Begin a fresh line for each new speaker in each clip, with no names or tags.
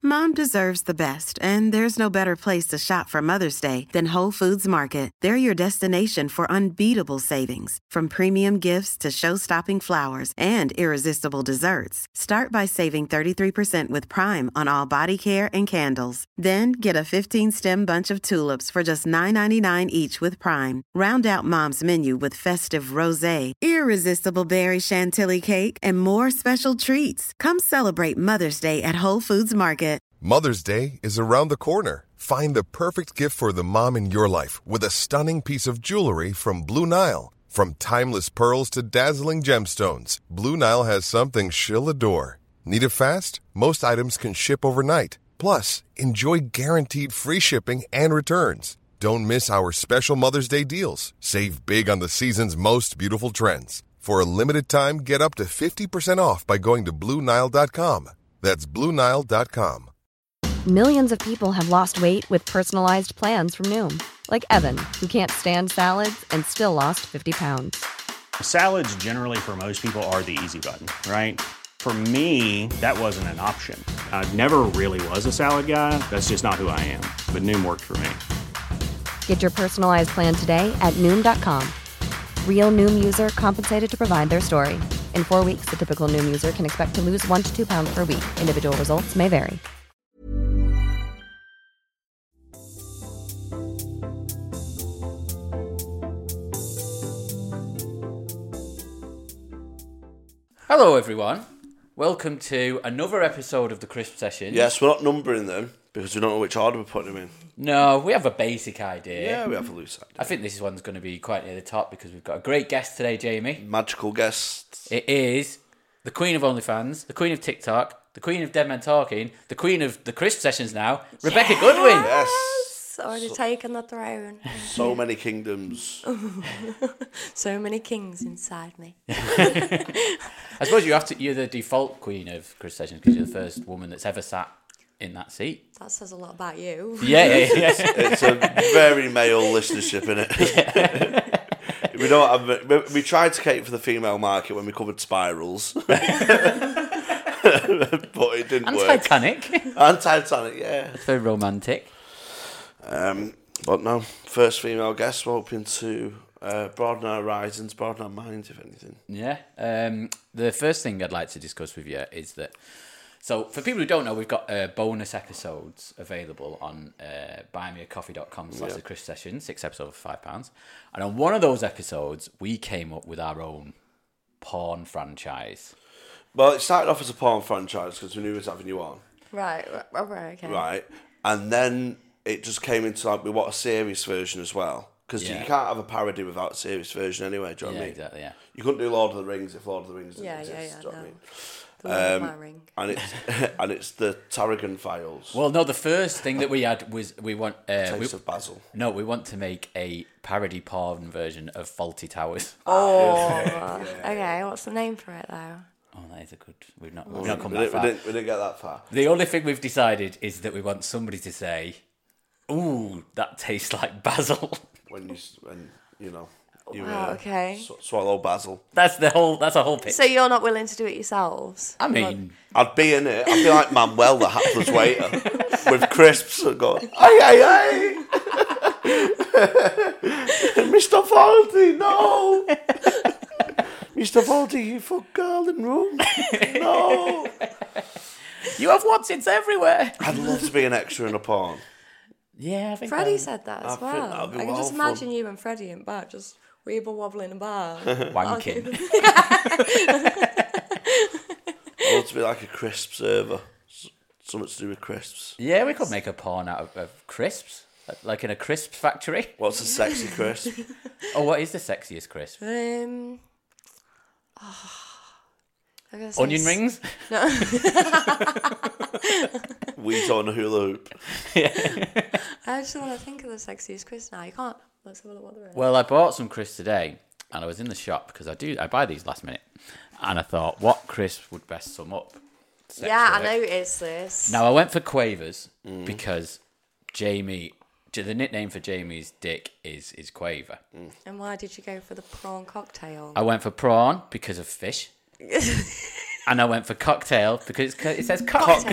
Mom deserves the best, and there's no better place to shop for Mother's Day than Whole Foods Market. They're your destination for unbeatable savings, from premium gifts to show-stopping flowers and irresistible desserts. Start by saving 33% with Prime on all body care and candles. Then get a 15-stem bunch of tulips for just $9.99 each with Prime. Round out Mom's menu with festive rosé, irresistible berry chantilly cake, and more special treats. Come celebrate Mother's Day at Whole Foods Market.
Mother's Day is around the corner. Find the perfect gift for the mom in your life with a stunning piece of jewelry from Blue Nile. From timeless pearls to dazzling gemstones, Blue Nile has something she'll adore. Need it fast? Most items can ship overnight. Plus, enjoy guaranteed free shipping and returns. Don't miss our special Mother's Day deals. Save big on the season's most beautiful trends. For a limited time, get up to 50% off by going to BlueNile.com. That's BlueNile.com.
Millions of people have lost weight with personalized plans from Noom. Like Evan, who can't stand salads and still lost 50 pounds.
Salads generally for most people are the easy button, right? For me, that wasn't an option. I never really was a salad guy. That's just not who I am. But Noom worked for me.
Get your personalized plan today at Noom.com. Real Noom user compensated to provide their story. In 4 weeks, the typical Noom user can expect to lose 1 to 2 pounds per week. Individual results may vary.
Hello everyone, welcome to another episode of the Crisp Sessions.
Yes, we're not numbering them because we don't know which order we're putting them in.
No, we have a basic idea.
Yeah, we have a loose idea.
I think this one's going to be quite near the top because we've got a great guest today, Jamie.
Magical guest.
It is the Queen of OnlyFans, the Queen of TikTok, the Queen of Dead Men Talking, the Queen of the Crisp Sessions now, Rebecca Goodwin.
Yes.
Already taken the throne.
So many kingdoms.
So many kings inside me.
I suppose you're the default Queen of Crisp Sessions because you're the first woman that's ever sat in that seat.
That says a lot about you.
Yeah.
It's a very male listenership, innit? We tried to cater for the female market when we covered Spirals. But it didn't
And
work.
Titanic.
And Titanic, yeah.
It's very romantic.
But no, first female guest, we're hoping to broaden our horizons, broaden our minds, if anything.
Yeah. The first thing I'd like to discuss with you is that, so for people who don't know, we've got bonus episodes available on buymeacoffee.com/the Crisp Session, 6 episodes for £5. And on one of those episodes, we came up with our own porn franchise.
Well, it started off as a porn franchise because we knew we was having you on.
Right, okay.
Right. And then it just came into like, we want a serious version as well. Because you can't have a parody without a serious version anyway, do you know what I mean?
Exactly, yeah.
You couldn't do Lord of the Rings if Lord of the Rings didn't exist, do you know what I mean?
The Lord of my ring.
And it's the Tarragon Files.
Well, no, the first thing that we had was we want...
Taste of Basil.
No, we want to make a parody porn version of Fawlty Towers.
Okay, what's the name for it though?
Oh, that is a good... We've not come that far.
We didn't get that far.
The only thing we've decided is that we want somebody to say, "Ooh, that tastes like basil."
When you
Okay.
swallow basil.
That's a whole pitch.
So you're not willing to do it yourselves?
I mean,
I'd be in it. I'd be like Manuel, the hapless waiter, with crisps and going, "Aye, Mr. Faulty, no, Mr. Faulty, you fuck girl in room, no."
you have Watsons everywhere.
I'd love to be an extra in a porn.
Yeah, I think
Freddie said that as
I think
well.
that'd be
I can just
well
imagine you and Freddie in back, just weeble wobbling about.
wanking.
I'd love to be like a crisp server. Something to do with crisps.
Yeah, we could make a porn out of crisps, like in a crisp factory.
What's a sexy crisp?
Oh, what is the sexiest crisp? Onion rings?
No.
Wheat on a hula hoop.
I actually want to think of the sexiest Chris now. You can't. Let's have a look what they're in.
Well, I bought some crisps today, and I was in the shop because I buy these last minute, and I thought, what crisp would best sum up?
Yeah, I noticed this.
Now I went for Quavers because Jamie, the nickname for Jamie's dick is Quaver.
And why did you go for the prawn cocktail?
I went for prawn because of fish. And I went for cocktail because it says cock.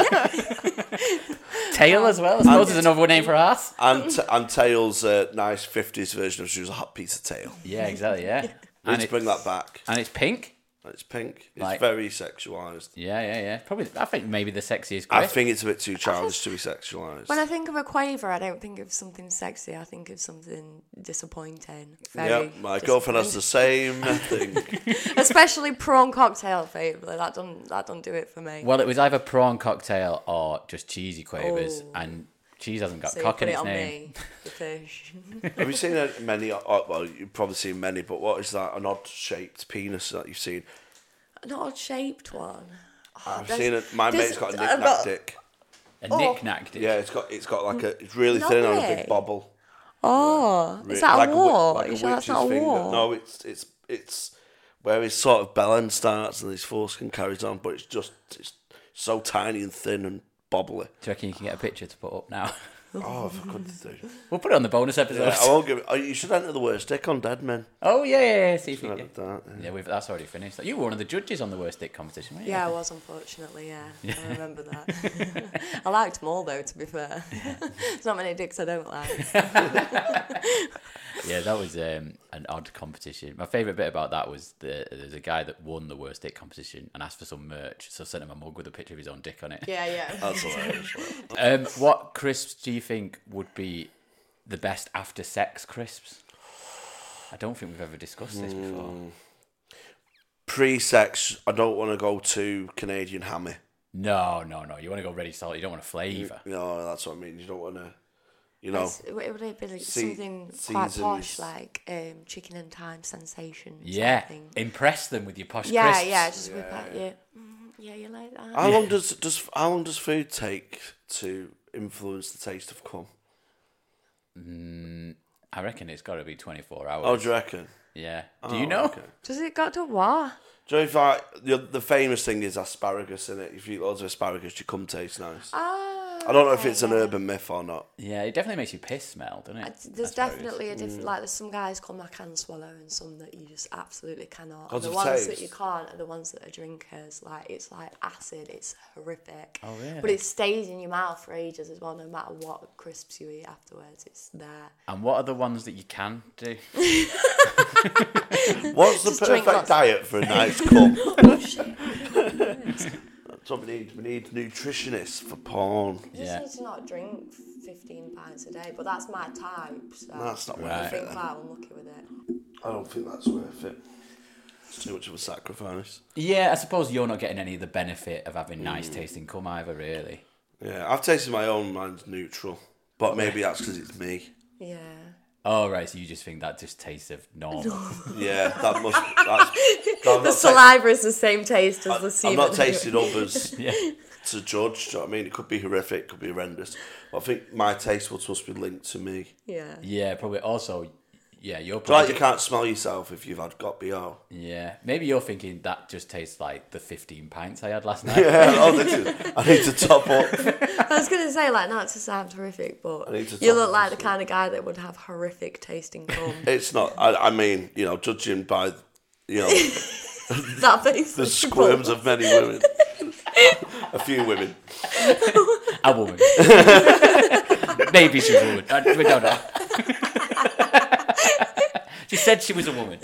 Tail as well. I suppose there's another name for ass.
And tail's a nice 50s version of she was a hot piece of tail.
Yeah, exactly. Yeah.
Let's bring that back.
And it's pink.
It's pink. It's
Like-
very sexualised.
Yeah. Probably. I think maybe the sexiest.
I
Crisp.
think it's a bit too childish to be sexualised.
When I think of a quaver, I don't think of something sexy. I think of something disappointing.
Yep, my girlfriend has the same thing.
Especially prawn cocktail favourite. That don't do it for me.
Well, it was either prawn cocktail or just cheesy quavers, and cheese hasn't got
So you
cock
put
in
it
its
on
name.
me, the fish.
Have you seen many? Well, you've probably seen many, but what is that? An odd-shaped penis that you've seen?
An odd-shaped one.
I've seen it. My mate's got a
I've
knick-knack
got-
dick.
A knick-knack.
Yeah, it's got like it's really thin on a
Lovely.
big bobble.
Oh,
Re-
is that
like
a war?
like
Are you sure that's
witch's
not a
finger.
war?
No, it's where his sort of bell end starts and his foreskin carries on, but it's so tiny and thin and bobbly.
Do you reckon you can get a picture to put up now?
Oh, if I could do.
We'll put it on the bonus episode.
Yeah, I won't give it. Oh, you should enter the worst dick on Dead Men.
Oh yeah. See if you
Should
can.
enter that.
Yeah, that's already finished. You were one of the judges on the worst dick competition, weren't you?
Yeah, I was, unfortunately, yeah. I remember that. I liked them all, though, to be fair. There's not many dicks I don't like.
Yeah, that was an odd competition. My favourite bit about that was there's a guy that won the worst dick competition and asked for some merch, so I sent him a mug with a picture of his own dick on it.
Yeah.
That's hilarious.
What crisps do you think would be the best after sex crisps? I don't think we've ever discussed this before.
Pre-sex, I don't want to go to Canadian hammy.
No. You want to go ready salt. You don't want a flavour.
No, that's what I mean. You don't want to, you know.
Would it be like
Se-
something quite posh,
seasons.
like chicken and thyme sensation?
Yeah,
Something?
impress them with your posh
Yeah,
crisps.
just whip out your... Yeah, you like that?
How long does food take to influence the taste of cum?
I reckon it's got to be 24 hours.
Oh, do you reckon?
Yeah. Do you know?
Okay.
Does it got to what?
Do you know if the famous thing is asparagus in it? If you eat loads of asparagus, your cum tastes nice. I don't know if it's an urban myth or not.
Yeah, it definitely makes you piss smell, doesn't it?
There's
Asparagus.
definitely a different... Like, there's some guys come I can swallow and some that you just absolutely cannot. And
Because
the
of
ones that
taste?
you can't are the ones that are drinkers. Like, it's like acid. It's horrific.
Oh, really?
But it stays in your mouth for ages as well, no matter what crisps you eat afterwards. It's there.
And what are the ones that you can do?
What's the
Just drink
perfect
lots.
diet for a nice cum?
Oh, shit.
That's what we need. We need nutritionists for porn.
You
Yeah.
just need to not drink 15 pints a day, but that's my type. So
That's not
I
worth it.
think
Then.
quite unlucky with it.
I don't think that's worth it. It's too much of a sacrifice.
Yeah, I suppose you're not getting any of the benefit of having nice tasting cum either, really.
Yeah, I've tasted my own. Mine's neutral, but maybe that's because it's me.
Yeah.
Oh, right, so you just think that just tastes of normal.
Yeah, that must. That's, no, I'm
The
not
saliva is the same taste as the
I'm
semen.
not tasting others
Yeah.
to judge. Do you know what I mean? It could be horrific, it could be horrendous. But I think my taste buds must be linked to me.
Yeah.
Yeah, probably. Also, yeah, you're
It's like
probably...
you can't smell yourself if you've got BO.
Yeah, maybe you're thinking that just tastes like the 15 pints I had last night.
Yeah, I need to top up.
I was going to say, like, not to sound horrific, but
I need to
you
talk
look
to
like the
someone.
kind of guy that would have horrific tasting cum.
It's not. I mean, you know, judging by, you know,
That face.
the squirms of many women. A few women.
A woman. Maybe she's a woman. We don't know. She said she was a woman.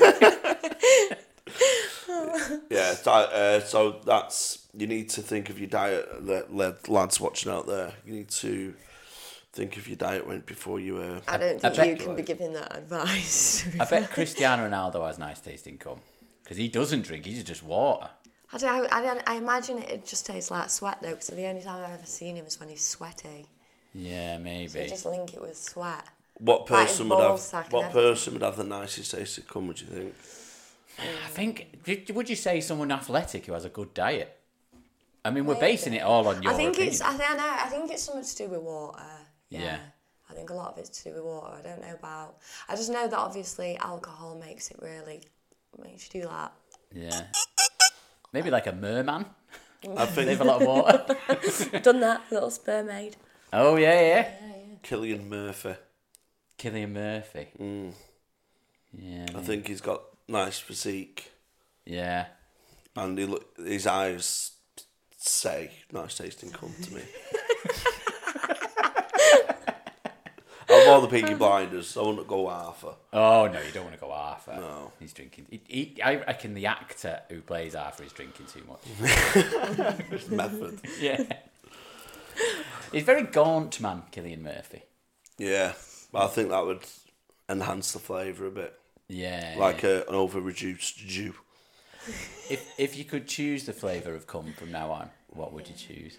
Yeah, so that's, you need to think of your diet, lads watching out there. You need to think of your diet before you...
I don't think
bet-
you can be giving that advice.
I bet Cristiano Ronaldo has nice tasting cum. Because he doesn't drink, he's just water.
I imagine it just tastes like sweat, though, because the only time I've ever seen him is when he's sweaty.
Yeah,
So
maybe.
you just link it with sweat.
What
Like
person
his
would
ball
have?
sack and
What
everything.
person would have the nicest tasting cum? Would you think?
I think, would you say someone athletic who has a good diet? I mean, we're basing it all on your
I think
opinion.
I think it's something to do with water.
Yeah.
I think a lot of it's to do with water. I don't know about... I just know that obviously alcohol makes you do that.
Yeah. Maybe like a merman.
I think
They have a lot of water.
Done that, little spermaid.
Oh, yeah.
Cillian Murphy.
Cillian Murphy. Yeah.
I think he's got nice physique.
Yeah.
And his eyes say nice tasting cunt to me. Of all the Peaky Blinders, I wouldn't go Arthur.
Oh, no, you don't want to go Arthur.
No.
He's drinking. I reckon the actor who plays Arthur is drinking too much.
It's method.
Yeah. He's very gaunt, man, Cillian Murphy.
Yeah, but I think that would enhance the flavour a bit.
Yeah.
Like an over-reduced Jew.
If you could choose the flavour of cum from now on, what would you choose?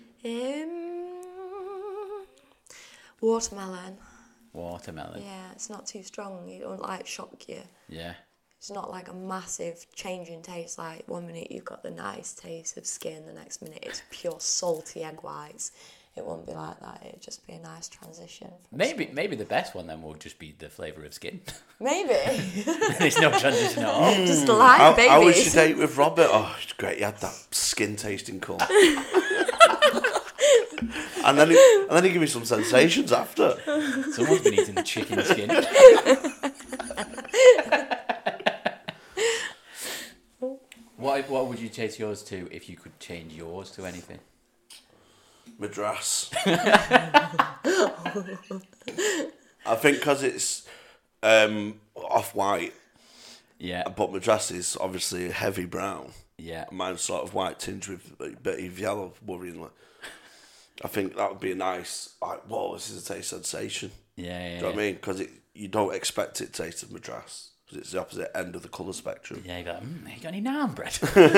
Watermelon.
Watermelon.
Yeah, it's not too strong. It won't like shock you.
Yeah.
It's not like a massive change in taste. Like 1 minute you've got the nice taste of skin, the next minute it's pure salty egg whites. It won't be like that. It'd just be a nice transition.
Maybe the best one then will just be the flavour of skin.
Maybe.
There's no transition at all.
Just like babies.
How was your date with Robert? Oh, it's great. He had that skin tasting cum. and then he gave me some sensations after.
Someone's been eating the chicken skin. What would you change yours to if you could change yours to anything?
Madras. I think because it's off-white.
Yeah.
But Madras is obviously a heavy brown.
Yeah.
Mine's sort of white tinge with a bit of yellow, worryingly. I think that would be a nice, like, whoa, this is a taste sensation.
Yeah.
Do you know what I mean? Because you don't expect it to taste of Madras. Because it's the opposite end of the colour spectrum.
Yeah, you go, you got any naan bread?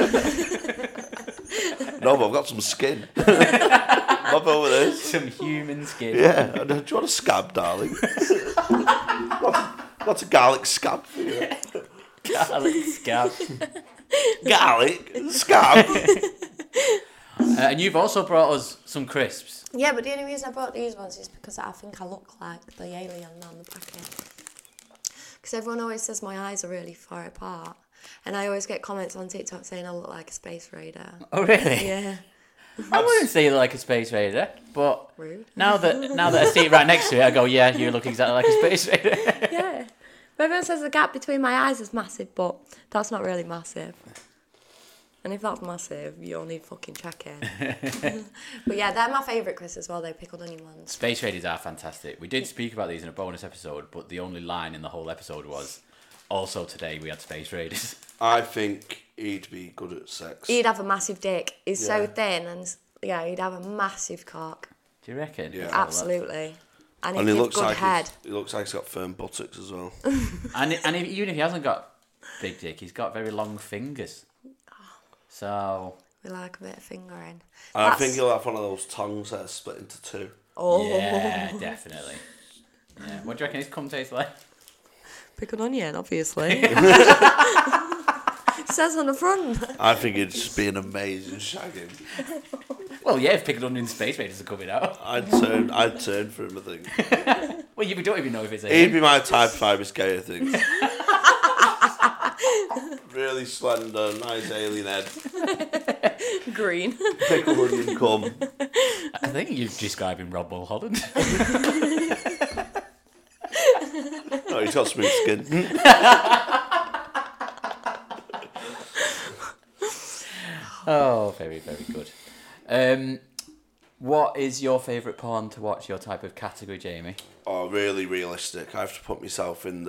No, but I've got some skin. Love over this.
Some human skin.
Yeah. Do you want a scab, darling? Got a garlic scab for you.
Garlic scab.
Garlic scab.
And you've also brought us some crisps.
Yeah, but the only reason I brought these ones is because I think I look like the alien on the packet. Because everyone always says my eyes are really far apart. And I always get comments on TikTok saying I look like a space raider.
Oh, really?
Yeah.
I wouldn't say you look like a space raider, but
Rude.
now that I see it right next to it, I go, yeah, you look exactly like a space raider.
Yeah. But everyone says the gap between my eyes is massive, but that's not really massive. And if that's massive, you'll need fucking checking. But yeah, they're my favourite crisps as well, they're pickled onion ones.
Space raiders are fantastic. We did speak about these in a bonus episode, but the only line in the whole episode was, also today we had space raiders.
I think he'd be good at sex.
He'd have a massive dick. He's so
Yeah.
thin and yeah, he'd have a massive cock.
Do you reckon?
Yeah.
Absolutely. And
And
he'd
he
give
looks
good
like
head.
he looks like he's got firm buttocks as well.
And even if he hasn't got big dick, he's got very long fingers. So
We like a bit of fingering.
And I think he'll have one of those tongues that are split into two.
Oh.
yeah, definitely. Yeah. What do you reckon his cum tastes like?
Pickled onion, obviously. Says on the front.
I think it'd just be an amazing shagging.
Well, yeah, if pickled onion space raiders are coming out.
I'd turn for him, I think.
Well, you don't even know if it's a
He'd
him.
be my type if I was gay, I think. Really slender, nice alien head.
Green.
Pickled onion cum.
I think you're describing Rob Mulholland.
Oh, he's got smooth skin.
Oh, very, very good. What is your favourite porn to watch? Your type of category, Jamie?
Oh, really realistic. I have to put myself in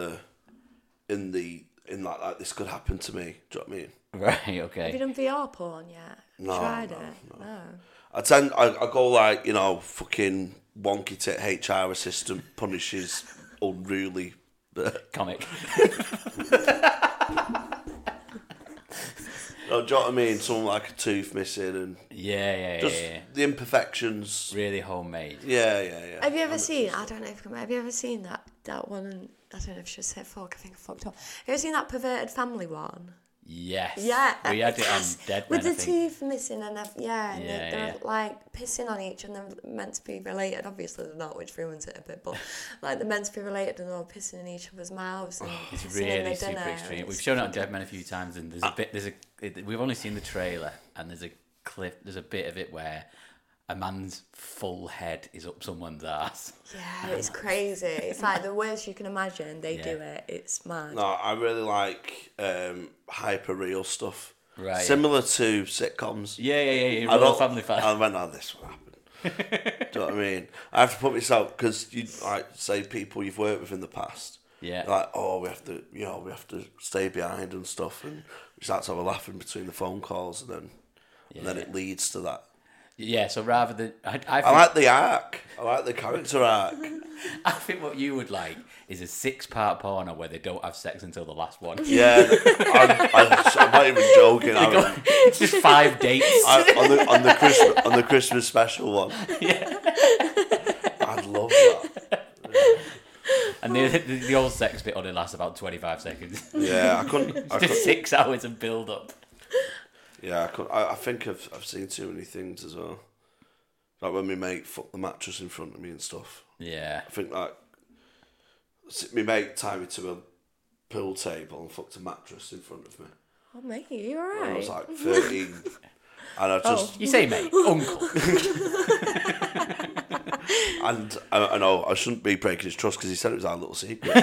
like this could happen to me. Do you know what I mean?
Right.
Have you
Okay.
done VR porn yet?
No,
Tried
no,
it? No.
I go like, fucking wonky tit HR assistant punishes unruly.
Comic.
No, do you know what I mean? Something like a tooth missing and
Yeah.
just the imperfections.
Really homemade.
Yeah.
Have you ever seen? I don't know if have you ever seen that one? And I don't know if I should say fuck. I think I fucked up. Have you ever seen that perverted family one?
Yes.
Yeah,
We had it on
yes,
Dead
with
Men,
the
I think.
teeth missing and
Yeah,
they're like pissing on each and they're meant to be related. Obviously they're not, which ruins it a bit. But like they're meant to be related and they're all pissing in each other's mouths and
It's
pissing in
really
their
super
dinner.
extreme. We've shown it on Dead Men a few times, and we've only seen the trailer, and there's a bit of it where a man's full head is up someone's ass.
Yeah, it's crazy. It's like the worst you can imagine. They do it. It's mad.
No, I really like hyper real stuff.
Right.
Similar to sitcoms.
Yeah. You're a real family fan.
I went, this will happen. Do you know what I mean? I have to put myself, because you like say people you've worked with in the past.
Yeah.
Like, we have to stay behind and stuff, and we start to have a laugh in between the phone calls, and then it leads to that.
Yeah. So rather than I
like the arc. I like the character arc.
I think what you would like is a 6-part porno where they don't have sex until the last one.
Yeah, I'm not even joking.
It's just 5 dates
on the Christmas special one.
Yeah,
I'd love that.
And the old sex bit only lasts about 25 seconds.
Yeah, I couldn't.
Just 6 hours of build up.
Yeah, I think I've seen too many things as well. Like when my mate fucked the mattress in front of me and stuff.
Yeah.
I think like my mate tied me to a pool table and fucked a mattress in front of me.
Oh, mate, you alright?
When I was like 13. And I just...
You say mate, uncle.
And I know I shouldn't be breaking his trust because he said it was our little secret.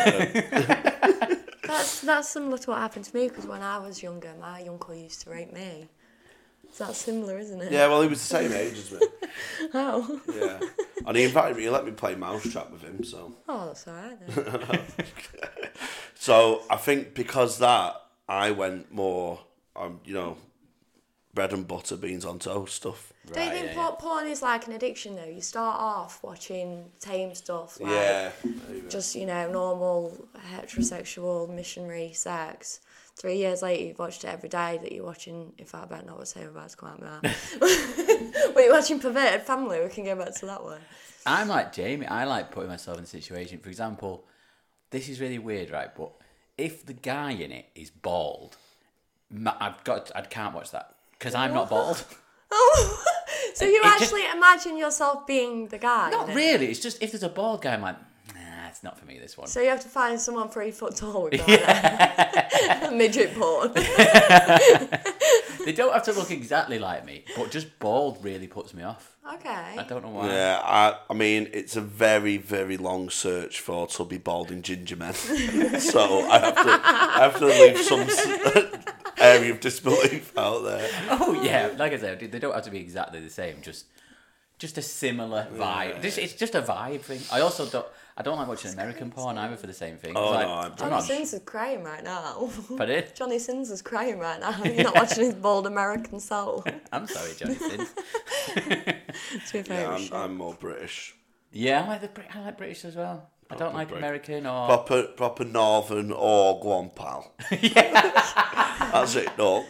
That's similar to what happened to me, because when I was younger, my uncle used to rape me. So that's similar, isn't it?
Yeah, well, he was the same age as me.
Oh.
Yeah. And he invited me, he let me play Mousetrap with him, so...
Oh, that's alright then.
So I think because that, I went more, bread and butter, beans on toast stuff.
Do you think porn is like an addiction though? You start off watching tame stuff, like just, normal heterosexual missionary sex. 3 years later, you've watched it every day that you're watching, in fact, I better not what say about to come out of that. But you're watching Perverted Family, we can go back to that one.
I'm like Jamie, I like putting myself in a situation, for example, this is really weird, right, but if the guy in it is bald, I can't watch that, because I'm not bald.
Oh, so you actually imagine yourself being the guy?
Not really. It's just if there's a bald guy, I'm like, nah, it's not for me. This one.
So you have to find someone 3 foot tall with that. Midget porn.
They don't have to look exactly like me, but just bald really puts me off.
Okay.
I don't know why.
Yeah, I mean, it's a very, very long search for tubby, balding ginger men. So I have to leave some area of disbelief out there.
Oh yeah, like I said, they don't have to be exactly the same. Just a similar vibe. It's just a vibe thing. I don't like watching American porn either for the same thing.
Oh,
like,
no,
Johnny Sins is crying right now.
Pardon?
Johnny Sins is crying right now. You're not watching his bald American soul.
I'm sorry, Johnny Sins.
It's your favourite show.
I'm more British.
Yeah, I like British as well. I don't like American or...
Proper Northern or go on, pal. Yeah. That's it, dog.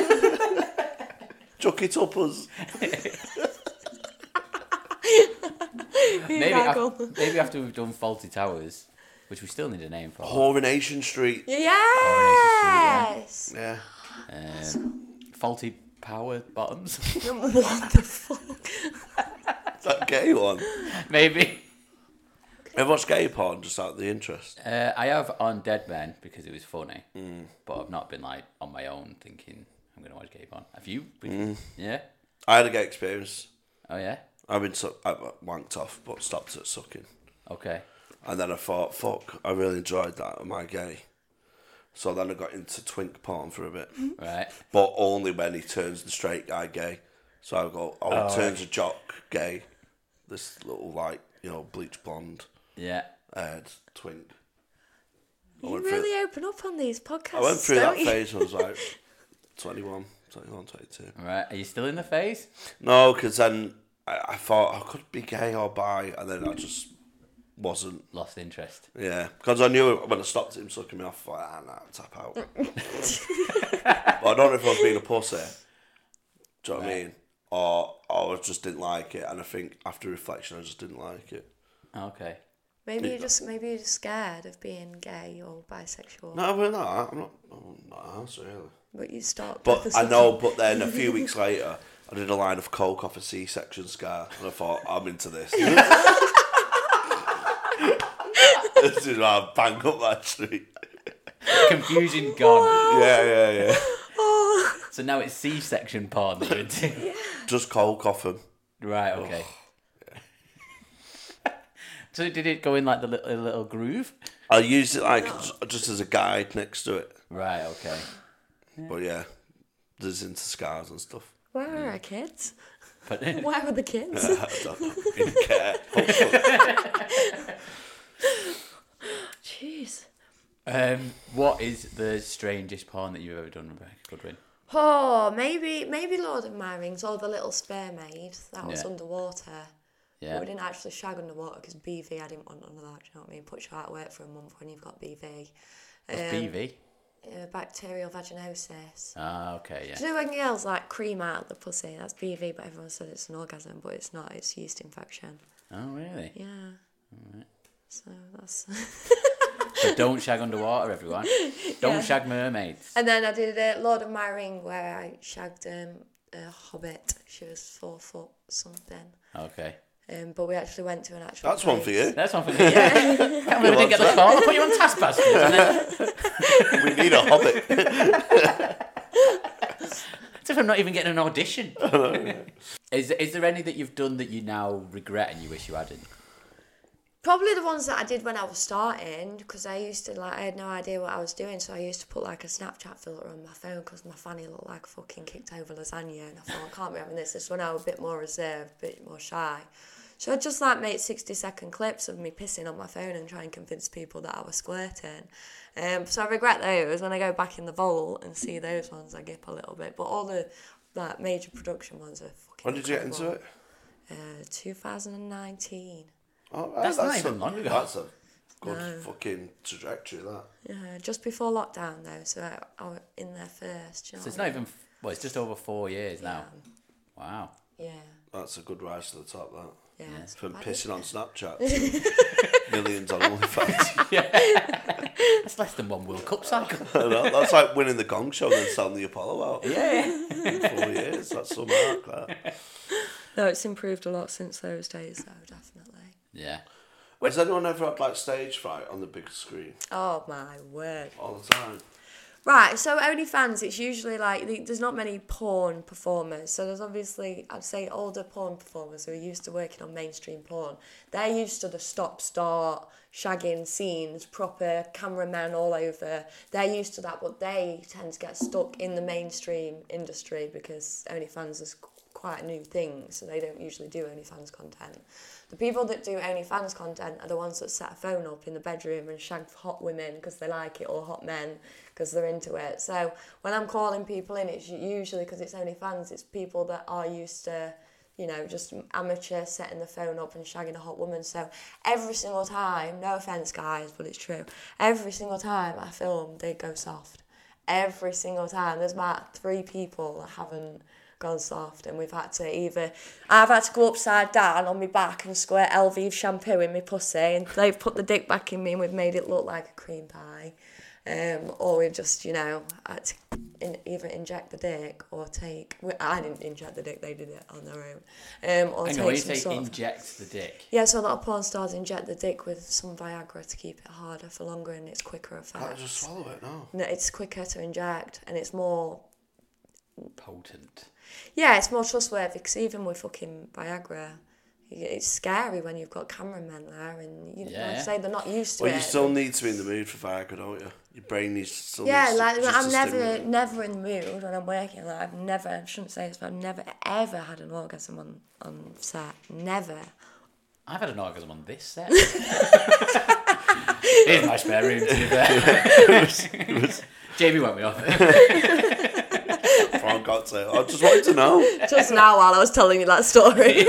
Chuck it up us.
Maybe after we've done Fawlty Towers, which we still need a name for.
Coronation Street.
Yes!
Yeah.
Faulty Power Bottoms.
What the fuck?
Is that a gay one?
Maybe.
Ever watched gay porn just out of the interest?
I have on Dead Men because it was funny, but I've not been like on my own thinking I'm going to watch gay porn. Have you? Yeah?
I had a gay experience.
Oh yeah?
I wanked off, but stopped at sucking.
Okay.
And then I thought, fuck, I really enjoyed that. Am I gay? So then I got into twink porn for a bit.
Right.
But only when he turns the straight guy gay. So I go, he turns a jock gay. This little, bleach blonde.
Yeah.
Twink.
You really open up on these podcasts.
I went through that phase when I was like 21, 22.
Right. Are you still in the phase?
No, because then I thought I could be gay or bi, and then I just wasn't.
Lost interest.
Yeah, because I knew when I stopped him sucking me off, tap out. But I don't know if I was being a pussy. Do you know what I mean? Or I just didn't like it, and I think after reflection, I just didn't like it.
Okay.
Maybe you're just scared of being gay or bisexual.
No, we're not. I'm not ass, really.
But you stopped.
But I know. But then a few weeks later, I did a line of coke off a C-section scar, and I thought, I'm into this. This is why I bang up that street.
Confusion gone.
Yeah.
So now it's C-section porn that you're into.
Yeah.
Just coke off him.
Right. Okay. So did it go in like the little groove?
I used it just as a guide next to it.
Right. Okay.
But yeah, There's into scars and stuff.
Where are our kids?
But
Where are the kids?
I don't know. In care. Hopefully.
Jeez.
What is the strangest porn that you've ever done, Rebecca Goodwin?
Oh, maybe Lord of My Rings or The Little Spare Maid. That was
Yeah.
underwater.
Yeah.
But we didn't actually shag underwater because BV, I didn't want none of that, do you know what I mean? Puts you out of work for a month when you've got BV.
What's BV?
Bacterial vaginosis.
Ah, okay,
Do you know when girls like cream out the pussy? That's BV, but everyone said it's an orgasm, but it's not. It's yeast infection.
Oh, really?
Yeah.
Alright.
So that's...
So don't shag underwater, everyone. Don't shag mermaids.
And then I did Lord of My Ring where I shagged a hobbit. She was 4 foot something.
Okay.
But we actually went to an actual
That's one for you.
That's one for me. Yeah. Can't believe I didn't get the call. I'll put you on Taskmaster. And then,
We need a hobbit.
as if I'm not even getting an audition. Is there any that you've done that you now regret and you wish you hadn't?
Probably the ones that I did when I was starting, because I used to, I had no idea what I was doing, so I used to put, a Snapchat filter on my phone because my fanny looked like fucking kicked over lasagna, and I thought, I can't be having this. This is when I was a bit more reserved, a bit more shy. So I just, made 60-second clips of me pissing on my phone and trying to convince people that I was squirting. So I regret those. When I go back in the vault and see those ones, I gip a little bit. But all the, major production ones are fucking
When did you get
incredible.
into it?
2019.
Oh, that's not even long ago.
That's a good fucking trajectory, that.
Yeah, just before lockdown though, so I was in there first. You know
So it's
what I
not even... Well, it's just over 4 years now. Wow.
Yeah,
That's a good rise to the top, that.
yeah. it's
From
bad,
pissing on
isn't
Snapchat to millions on OnlyFans.
That's less than one World Cup cycle.
I know, that's like winning the Gong Show and then selling the Apollo out.
Yeah.
In 4 years. That's some mark, that.
it? No, it's improved a lot since those days though, definitely.
Yeah.
Has anyone ever had stage fright on the big screen?
Oh my word.
All the time.
Right, so OnlyFans, it's usually there's not many porn performers. So there's obviously, I'd say, older porn performers who are used to working on mainstream porn. They're used to the stop-start, shagging scenes, proper cameramen all over. They're used to that, but they tend to get stuck in the mainstream industry because OnlyFans is quite a new thing, so they don't usually do OnlyFans content. The people that do OnlyFans content are the ones that set a phone up in the bedroom and shag hot women because they like it, or hot men because they're into it. So when I'm calling people in, it's usually because it's OnlyFans, it's people that are used to, just amateur setting the phone up and shagging a hot woman. So every single time, no offence guys, but it's true, every single time I film, they go soft. Every single time. There's about 3 people that haven't gone soft, and I've had to go upside down on my back and squirt Elvive shampoo in my pussy, and they've put the dick back in me and we've made it look like a cream pie, or we've just had to either inject the dick or I didn't inject the dick, they did it on their own, or
Hang on, when you say inject the dick?
Yeah, so a lot of porn stars inject the dick with some Viagra to keep it harder for longer, and it's quicker effect.
Can't just swallow it, no.
No, it's quicker to inject, and it's more
Potent.
Yeah, it's more trustworthy because even with fucking Viagra, it's scary when you've got cameramen there and like I say, they're not used to it.
Well, you still need to be in the mood for Viagra, don't you? Your brain needs to
I'm never in the mood when I'm working. I shouldn't say this, but I've never ever had an orgasm on set. Never.
I've had an orgasm on this set. Here's my spare room, to be fair. Jamie won't be off it.
For God's sake, I just wanted to know.
Just now while I was telling you that story.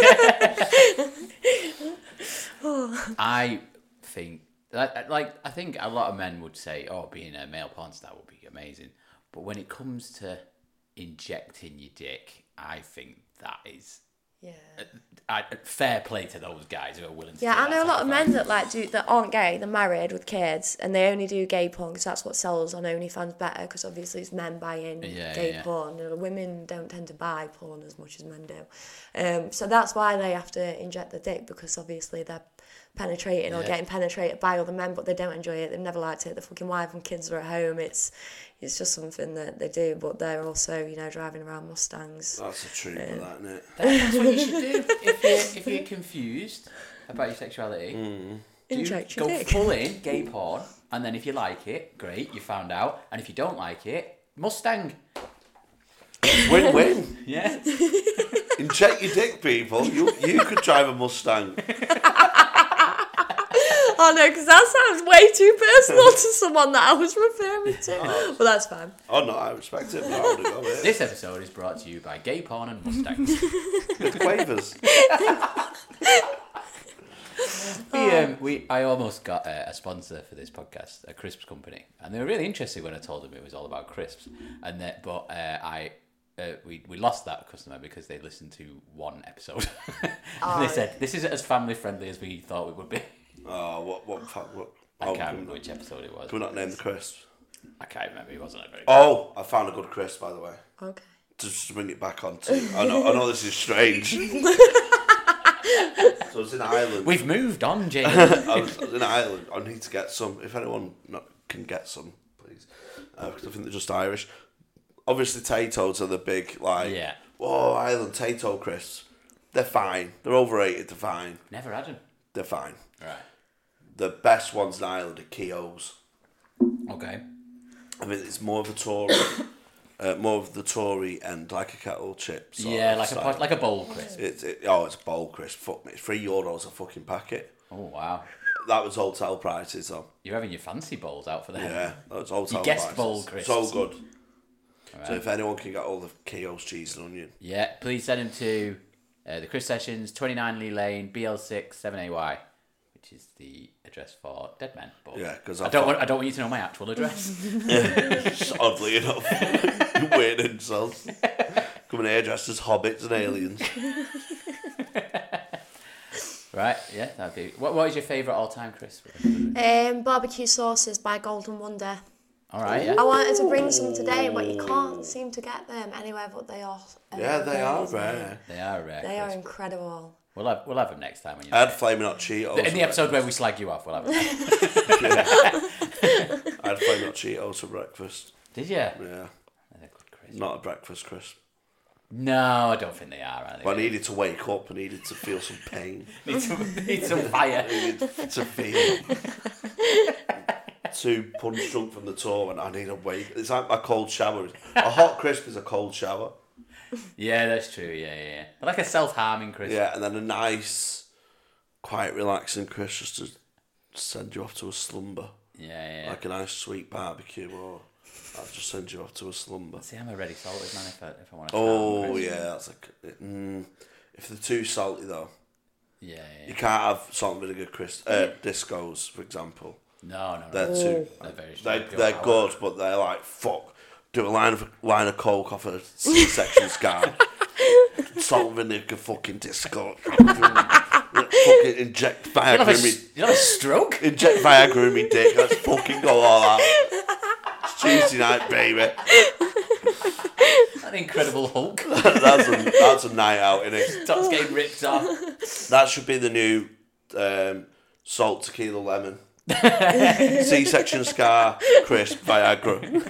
I think, I think a lot of men would say, oh, being a male porn star would be amazing. But when it comes to injecting your dick, I think that is...
Yeah.
Fair play to those guys who are willing to do
I know a lot of men
sacrifice.
that aren't gay, they're married with kids, and they only do gay porn because that's what sells on OnlyFans better, because obviously it's men buying gay porn. Women don't tend to buy porn as much as men do. So that's why they have to inject the dick, because obviously they're penetrating or getting penetrated by other men, but they don't enjoy it. They've never liked it. The fucking wife and kids are at home. It's just something that they do, but they're also, driving around Mustangs.
That's a treat for that, isn't it?
That's what you should do. If you're confused about your sexuality,
Inject your
go
dick.
full in gay porn, and then if you like it, great, you found out. And if you don't like it, Mustang.
Win-win.
Yeah.
Inject your dick, people. You could drive a Mustang.
Oh no, because that sounds way too personal to someone that I was referring to. But that's fine.
Oh no, I respect it. But I want to go with it.
This episode is brought to you by Gay Porn and Mustangs.
With quavers.
I almost got a sponsor for this podcast, a crisps company, and they were really interested when I told them it was all about crisps. And we lost that customer because they listened to one episode, and they said this isn't as family friendly as we thought it would be.
Oh, what?
I can't remember which episode it was.
Can we not name the crisps?
I can't remember. It wasn't a very.
Oh, I found a good crisp, by the way.
Okay.
Just to bring it back on to. I know this is strange. So I was in Ireland.
We've moved on, James.
I was in Ireland. I need to get some. If anyone can get some, please, because I think they're just Irish. Obviously, Taytos are the big oh, Ireland Tayto crisps. They're fine. They're overrated. They're fine.
Never had them.
They're fine.
Right.
The best ones in Ireland are Keogh's.
Okay.
I mean, it's more of a Tory, more of the Tory and like a kettle chip.
Yeah, like a bowl crisp.
It's a bowl crisp. Fuck me, it's €3 a fucking packet.
Oh wow.
That was hotel prices though.
You're having your fancy bowls out for them.
Yeah, that was hotel
you guessed
prices.
bowl crisps.
So good.
Right.
So if anyone can get all the Keogh's cheese and onion.
Yeah, please send them to the Chris Sessions, 29 Lee Lane, BL6 7AY, which is the address for Dead Men. But
yeah, because
I don't want you to know my actual address.
Just oddly enough, weird insults. Coming hairdressers, hobbits, and aliens.
Right, yeah, that'd be. What is your favourite all-time crisp?
Barbecue sauces by Golden Wonder.
All right, yeah.
I wanted to bring some today, but you can't seem to get them anywhere. But they are.
Yeah, they are
amazing.
rare.
They are rare.
They are
crisps.
incredible.
We'll have them next time. When
I had Flaming Hot Cheetos.
In the episode where we slag you off, we'll have them.
I had Flaming Hot Cheetos for breakfast.
Did you?
Yeah.
They're good crisp.
Not a breakfast crisp.
No, I don't think they are.
But I needed to wake up. I needed to feel some pain.
need some fire.
I needed to feel. Too punch drunk from the tour and I need a wake. It's like my cold shower. A hot crisp is a cold shower.
Yeah, that's true. Yeah. Like a self-harming crisp.
Yeah, and then a nice, quiet, relaxing crisp just to send you off to a slumber.
Yeah.
Like a nice sweet barbecue or I'll just send you off to a slumber.
See, I'm a ready salted man if I want to.
Oh yeah, that's like if they're too salty though.
Yeah.
You can't have salt and vinegar discos, for example.
No.
They're too.
They're very strong.
They're good, but they're like fuck. Do a line of coke off a C-section scar. Salt and vinegar fucking disco. Fucking inject Viagra in me.
You have a stroke?
Inject Viagra in me dick. Let's fucking go all out. It's Tuesday night, baby.
An Incredible Hulk.
That's a night out, innit?
Top's getting ripped off.
That should be the new salt, tequila, lemon. C-section scar, crisp, Viagra.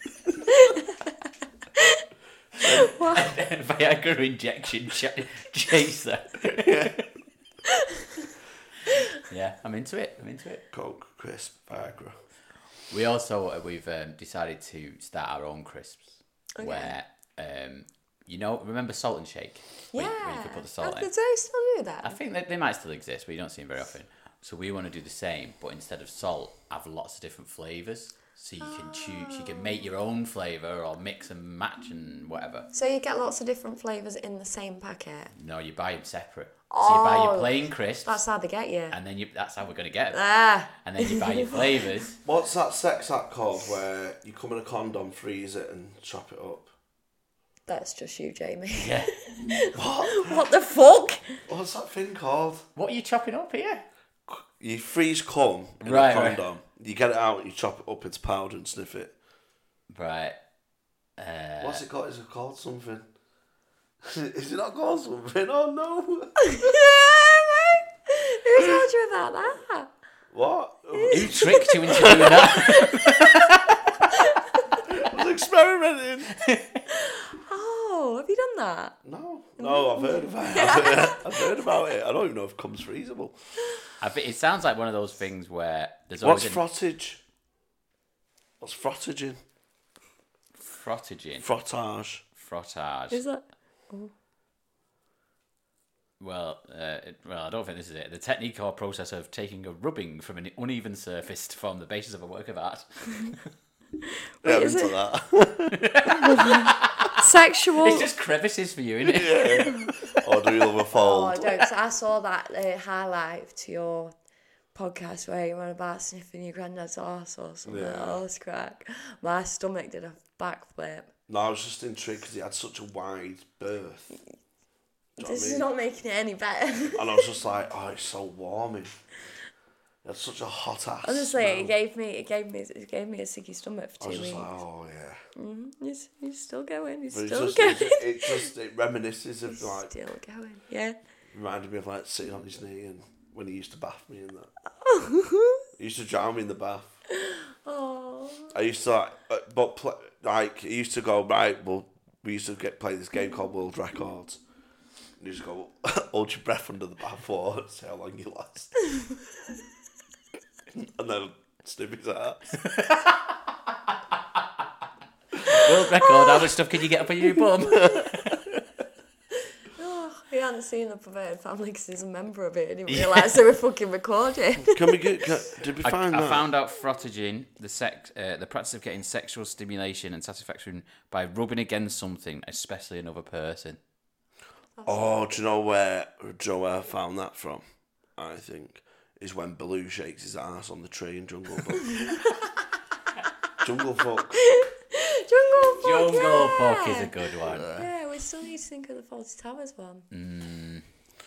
Viagra injection chaser. Yeah, I'm into it.
Coke, crisp, Viagra.
We also we've decided to start our own crisps where remember Salt and Shake?
Yeah.
Where you could put the salt in.
Do they still do that?
I think that they might still exist, but you don't see them very often. So we want to do the same, but instead of salt, have lots of different flavours. So you can choose, you can make your own flavour or mix and match and whatever.
So you get lots of different flavours in the same packet?
No, you buy them separate. So you buy your plain crisps.
That's how they get you.
And then that's how we're going to get them. And then you buy your flavours.
What's that sex act called where you come in a condom, freeze it and chop it up?
That's just you, Jamie.
Yeah.
What the fuck?
What's that thing called?
What are you chopping up here?
You freeze cum in a condom. Right. You get it out, you chop it up into powder and sniff it.
Right.
What's it called? Is it called something? Is it not called something? Oh no.
Who told you about that?
What?
Who tricked you into doing that?
I was experimenting.
Oh, have you done that?
No, I've heard about it. I've heard about it. I don't even know if cum's freezable.
It sounds like one of those things where there's always...
What's frottage? What's frottaging?
Frottaging?
Frottage.
frottage.
Is that?
Well, I don't think this is it. The technique or process of taking a rubbing from an uneven surface to form the basis of a work of art.
Yeah,
is
into
it?
that.
Sexual.
It's just crevices for you, isn't it?
Yeah. Or do you love a
Oh,
fold?
I don't. 'Cause I saw that highlight to your podcast where you went about sniffing your granddad's arse or something.
Yeah.
Oh, it's crack. My stomach did a backflip.
No, I was just intrigued because he had such a wide berth. Do you know what I
This is
mean?
not making it any better.
And I was just like, oh, it's so warming. He had such a hot ass.
Honestly,
smell.
it gave me a sicky stomach for
I was
2
just
weeks.
like, oh yeah.
He's still going. He's
But
still
it's
going.
just it reminisces of
He's
like
still going. Yeah.
reminded me of like sitting on his knee and when he used to bath me and that. He used to drown me in the bath.
Oh.
I used to he used to go right. Well, we used to play this game called World Records. And you just go hold your breath under the bath water and see how long you last. And then sniff his ass.
World record, how much stuff can you get up on your bum?
He hadn't seen the Perverted Family because he's a member of it and he realised they were fucking recording.
Did we find that?
I found out frottaging, the practice of getting sexual stimulation and satisfaction by rubbing against something, especially another person.
Oh, do you know where I found that from? I think is when Baloo shakes his ass on the tree in Jungle Book. Jungle Fuck.
Jungle Book is a good one.
Yeah, we still need to think of the Fawlty Towers one.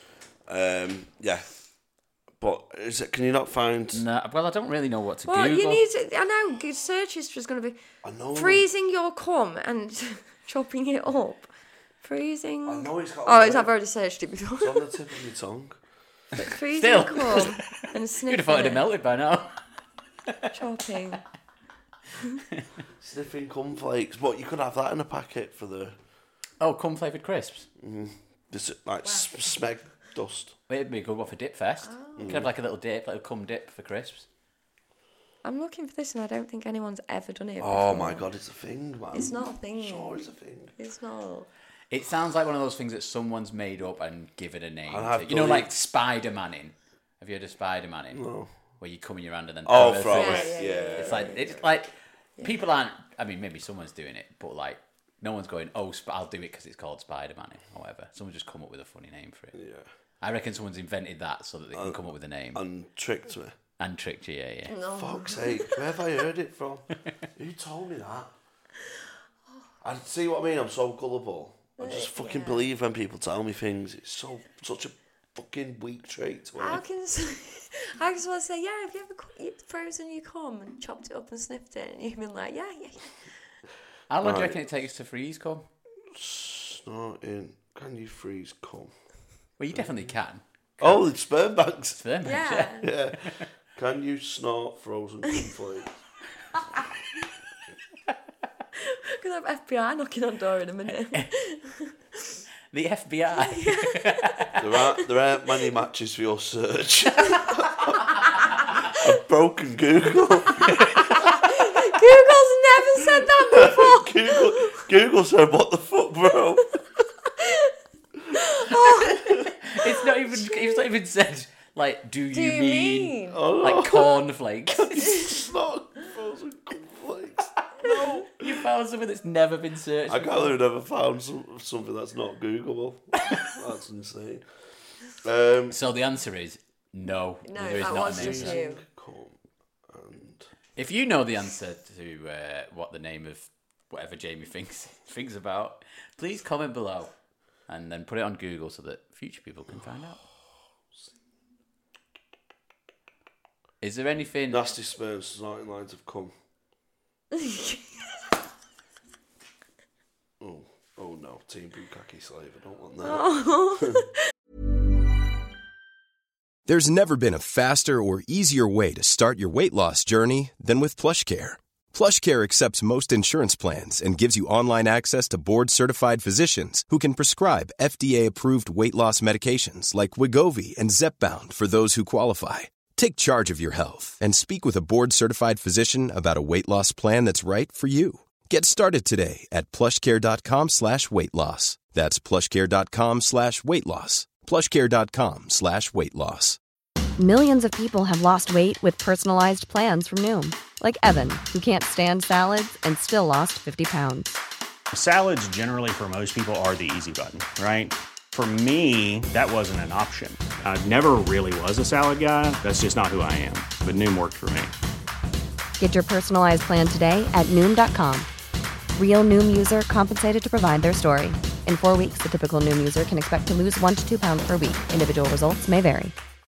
Yeah. But can you not find?
No, well, I don't really know what to
Well,
Google.
you need to. I know. Good search history is going to be
I know.
freezing your cum and chopping it up. Freezing.
I know it's got.
I've already searched it before.
It's on the tip of your tongue.
Freezing
Still.
cum and
You'd
sniffing
have thought it'd have
it.
melted by now.
Chopping.
Sniffing cum flakes. But you could have that in a packet for the
Oh, cum flavoured crisps.
this like smeg dust.
It'd be a good one for Dip Fest.
Oh.
You could have like a little dip, like a cum dip for crisps.
I'm looking for this and I don't think anyone's ever done it.
Oh
before.
my god, it's a thing, man.
It's not a thing.
Sure, it's a thing.
It's not.
It sounds like one of those things that someone's made up and given a name.
I have
to. You know,
done
like
it.
Spider-Manning. Have you heard of Spider-Manning?
No.
Where you come in your hand and then
Oh,
throw
throw
it.
it. Yeah.
It's like people aren't. I mean, maybe someone's doing it, but like no one's going. Oh, I'll do it because it's called Spider-Manning or whatever. Someone just come up with a funny name for it.
Yeah.
I reckon someone's invented that so that they can come up with a name
And tricked me.
and tricked you. Yeah.
Fuck's sake, where have I heard it from? Who told me that? I see what I mean. I'm so gullible. I just fucking believe when people tell me things. It's such a fucking weak trait to
How
have.
can someone say, yeah, have you ever frozen your cum and chopped it up and sniffed it? And you've been like, yeah.
How long do you reckon it takes to freeze cum?
Snorting. Can you freeze cum?
Well, you definitely can.
Oh, it's sperm banks.
Sperm banks,
Yeah.
Yeah. Can you snort frozen cum flakes?
Because I have FBI knocking on door in a minute.
The FBI.
There aren't many matches for your search. I've broken Google.
Google's never said that before.
Google said, "What the fuck, bro?"
It's not even said. Like, do
Do
you
you
mean
mean?
like cornflakes?
Snort frozen cum flakes. No.
You found something that's never been searched.
I can't believe I never found something that's not Googleable. That's insane.
So the answer is no.
No,
there is
that
not
was
a name.
just
for that.
you.
Cum and
If you know the answer to what the name of whatever Jamie thinks about, please comment below and then put it on Google so that future people can find out. Is there anything?
nasty sperm snorting lines of cum. Oh no, Team Bukkake Slave. I don't want that.
There's never been a faster or easier way to start your weight loss journey than with PlushCare. PlushCare accepts most insurance plans and gives you online access to board-certified physicians who can prescribe FDA-approved weight loss medications like Wegovy and Zepbound for those who qualify. Take charge of your health and speak with a board-certified physician about a weight loss plan that's right for you. Get started today at plushcare.com/weight-loss. That's plushcare.com/weight-loss. plushcare.com/weight-loss.
Millions of people have lost weight with personalized plans from Noom, like Evan, who can't stand salads and still lost 50 pounds.
Salads generally for most people are the easy button, right? For me, that wasn't an option. I never really was a salad guy. That's just not who I am. But Noom worked for me.
Get your personalized plan today at Noom.com. Real Noom user compensated to provide their story. In 4 weeks, the typical Noom user can expect to lose 1 to 2 pounds per week. Individual results may vary.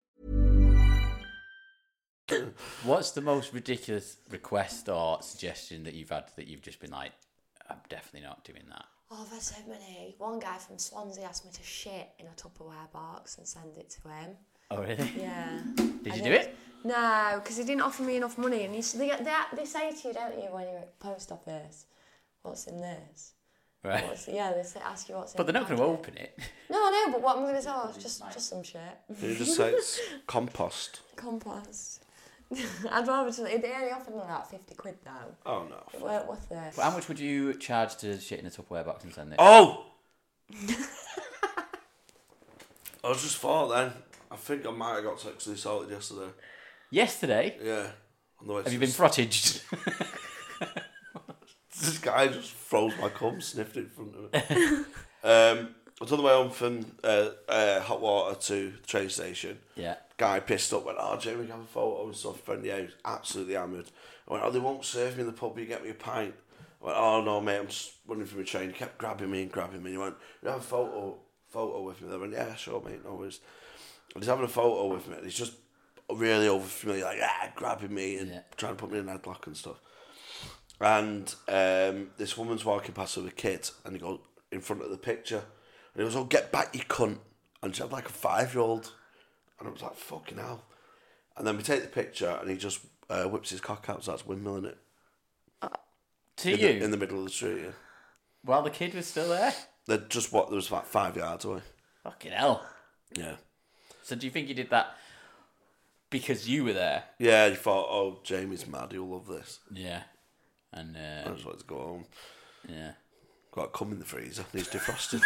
What's the most ridiculous request or suggestion that you've had that you've just been like, I'm definitely not doing that?
Oh, there's so many. One guy from Swansea asked me to shit in a Tupperware box and send it to him.
Oh, really?
Yeah.
Did you do it?
No, because he didn't offer me enough money. And they say to you, don't you, when you're at the post office, what's in this?
Right.
They ask you what's in.
But they're not going to open it.
No, I know, but what I'm going to say, it's just some shit.
You just say it's compost.
Compost. I'd rather just. They only offered me like 50 quid though.
Oh no.
It weren't worth it.
How much would you charge to shit in a Tupperware box and send it?
Oh! I was just thought then. I think I might have got sexually assaulted yesterday.
Yesterday?
Yeah. On the way
Have you been frotaged?
This guy just froze my cum, sniffed it in front of me. I was on the way home from hot water to the train station.
Yeah.
Guy pissed up, went, oh, Jamie, have a photo and stuff. And yeah, he was absolutely hammered. I went, oh, they won't serve me in the pub, you get me a pint. I went, oh, no, mate, I'm just running from a train. He kept grabbing me. He went, you have a photo with me? I went, yeah, sure, mate, no worries. And he's having a photo with me, and he's just really over familiar, like, grabbing me and trying to put me in a headlock and stuff. And this woman's walking past with a kid, and he goes in front of the picture, and he goes, oh, get back, you cunt. And she had like a 5-year-old, and I was like, fucking hell. And then we take the picture, and he just whips his cock out, starts windmilling it. In the middle of the street, yeah.
While the kid was still there?
There was like 5 yards away.
Fucking hell.
Yeah.
So do you think you did that because you were there?
Yeah, he thought, oh, Jamie's mad, he'll love this.
Yeah. And
I just wanted to go home.
Yeah.
Got cum in the freezer, needs defrosting.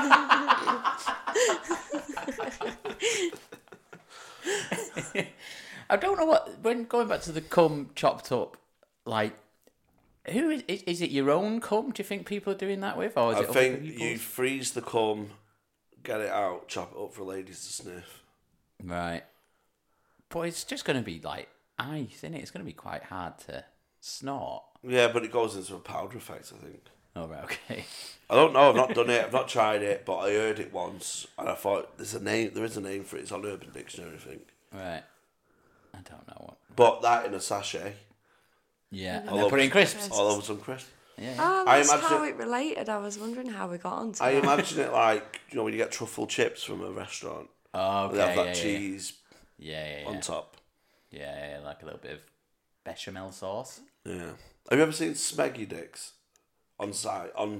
I don't know when going back to the cum chopped up, like, who is it your own cum? Do you think people are doing that with? Or is
I
it
think
other people's?
you freeze the cum, get it out, chop it up for ladies to sniff.
Right. But it's just going to be like ice, isn't it? It's going to be quite hard to snort.
Yeah, but it goes into a powder effect, I think.
Oh, right, okay.
I don't know, I've not done it, I've not tried it, but I heard it once, and I thought, there is a name for it, it's on Urban Dictionary, I think.
Right. I don't know what.
But that in a sachet.
Yeah, and then put it in crisps.
All over some crisps.
Yeah.
Oh, that's how it related. I was wondering how we got onto
I
that.
imagine it like, you know, when you get truffle chips from a restaurant.
Oh, okay.
They have that cheese
on
top.
Yeah, like a little bit of bechamel sauce.
Yeah. Have you ever seen Smeggy Dicks? On set.
No.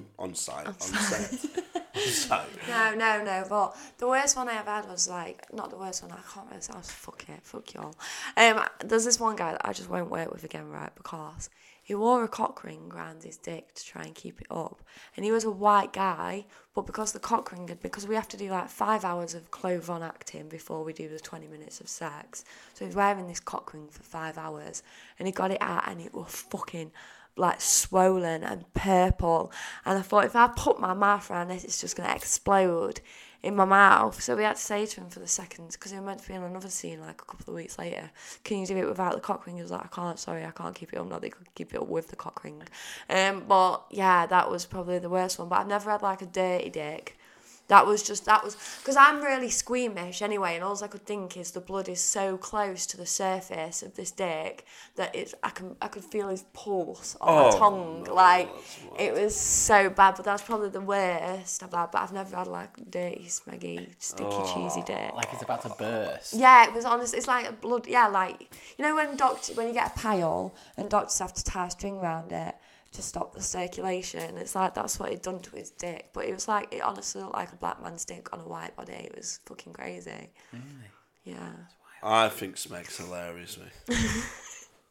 But the worst one I ever had was like, not the worst one. I can't remember. I was fuck y'all. There's this one guy that I just won't work with again, right? Because he wore a cock ring around his dick to try and keep it up, and he was a white guy. But because the cock ring, because we have to do like 5 hours of clothes on acting before we do the 20 minutes of sex, so he's wearing this cock ring for 5 hours, and he got it out, and it was fucking like swollen and purple, and I thought if I put my mouth around it, it's just going to explode in my mouth. So we had to say to him for the second, because he was meant to be in another scene like a couple of weeks later, can you do it without the cock ring? He was like, I can't keep it up. Not that he could keep it up with the cock ring. But yeah, that was probably the worst one. But I've never had like a dirty dick. That was because I'm really squeamish anyway, and all I could think is the blood is so close to the surface of this dick that I could feel his pulse on my tongue. No, like, it was so bad, but that's probably the worst I've had. But I've never had like dirty, smeggy, sticky, cheesy dick.
Like it's about to burst.
Yeah, it was honest. It's like blood. Yeah, like, you know when you get a pile and doctors have to tie a string around it to stop the circulation. It's like that's what he'd done to his dick. But it was like, it honestly looked like a black man's dick on a white body. It was fucking crazy.
Really?
Yeah.
I think Smeg's hilarious, mate.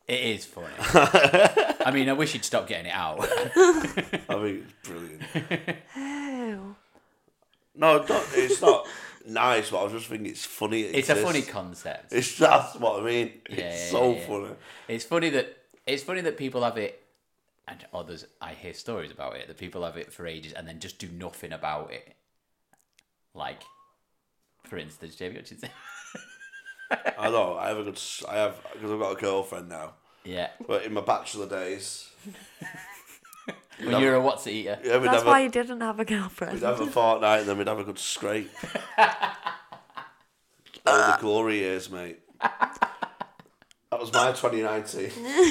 It is funny. I mean, I wish you'd stop getting it out.
I think it's brilliant.
Oh.
No, it's not nice, but I just think it's funny.
It's a funny concept.
That's what I mean.
Yeah,
It's so
yeah.
funny.
It's funny that people have it, and others, I hear stories about it, that people have it for ages and then just do nothing about it. Like, for instance, Jamie Hutchinson.
I know. Because I've got a girlfriend now.
Yeah.
But in my bachelor days,
When you're a what's it eater.
yeah,
That's why you didn't have a girlfriend.
we'd have a fortnight and then we'd have a good scrape. All the glory years, mate. That was my 2019.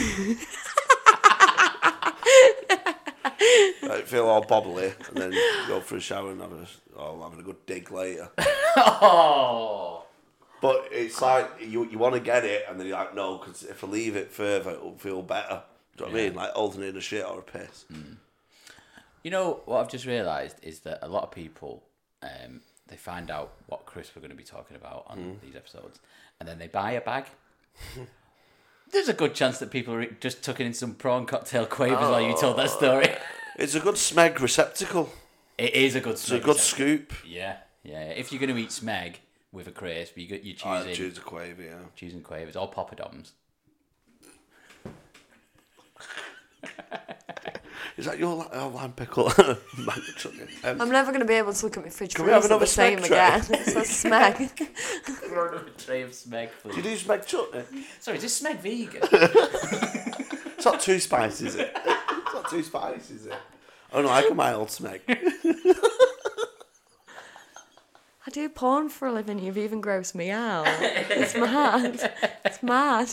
Like, feel all bobbly and then go for a shower and having a good dig later.
Oh.
But it's like you want to get it and then you're like, no, because if I leave it further, it'll feel better. Do you know what I mean? Like holding in a shit or a piss.
You know what I've just realised is that a lot of people, they find out what crisp we're going to be talking about on these episodes, and then they buy a bag. There's a good chance that people are just tucking in some prawn cocktail quavers while you told that story.
It's a good smeg receptacle.
It is a good.
It's a good scoop.
Yeah. If you're going to eat smeg with a crisp, you're
I
choosing
choose a quaver, yeah.
choosing quavers or poppadoms.
Is that your lime pickle?
I'm never going to be able to look at my fridge
Can we have
freezer
another
the same
smeg tray?
again. It's a smeg.
A tray of smeg,
Do you
please.
do smeg chutney?
Sorry, is this smeg vegan?
It's not too spicy, is it? It's not too spicy, is it? I don't like a mild smeg.
I do porn for a living. You've even grossed me out. It's mad. It's mad.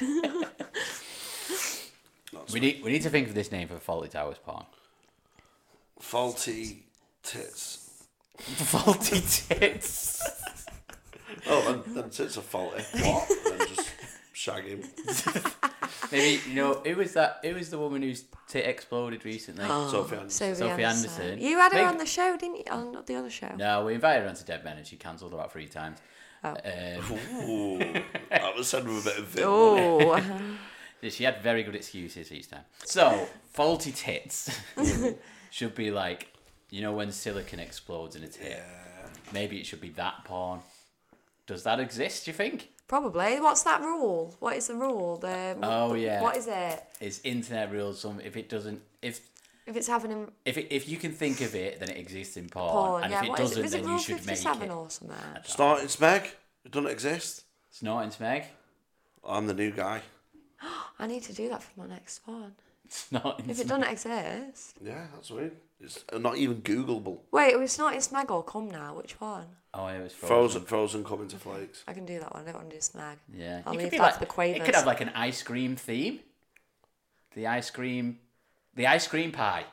we need to think of this name for Faulty Towers porn.
Faulty tits.
Faulty tits.
Oh, and them tits are faulty. What? And then just shag him.
Maybe it was the woman whose tit exploded recently.
Sophie Anderson.
Sophie Anderson.
You had her
Maybe-
on the show, didn't you? On the other show.
No, we invited her onto Dead Men and she cancelled about 3 times.
Oh.
Ooh, that was said with a bit of vim.
Oh.
She had very good excuses each time. So, faulty tits should be like, when silicon explodes in a tit.
Yeah.
Maybe it should be that porn. Does that exist, do you think?
Probably. What's that rule? What is the rule?
Oh, yeah.
What is it?
It's internet rules. If it doesn't, if
it's happening
if you can think of it, then it exists in porn.
porn,
And
yeah.
if it
What
doesn't,
is it
then
rule
you should make
57
it.
or something?
Snorting smeg? It doesn't exist.
Snorting smeg.
I'm the new guy.
I need to do that for my next one.
Snorting
If it doesn't exist.
Yeah, that's weird. It's not even Googleable.
Wait, we're snorting smeg or cum now? Which one?
Oh, it was
Frozen coming to flakes.
I can do that one. I don't want to do smeg.
Yeah.
I'll
It could
leave
be
that to the quavers.
It could have like an ice cream theme. The ice cream pie.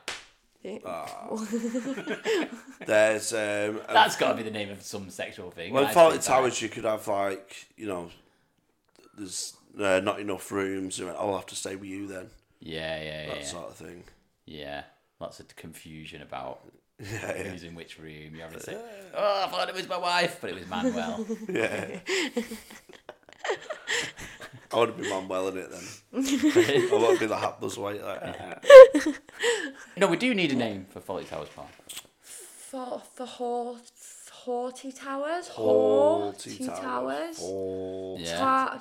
There's
That's got to be the name of some sexual thing.
well, in
Ice
Faulty
cream pie.
Towers you could have like there's not enough rooms. You went, I'll have to stay with you then.
Yeah.
That sort of thing.
Yeah. Lots of confusion about
Yeah.
who's in which room. You have to say, I thought it was my wife, but it was Manuel.
Yeah. I want to be Manuel in it then. I want to be the hapless white.
No, we do need a name for Faulty Towers porn.
For Haughty Towers?
Haughty
Towers?
Yeah.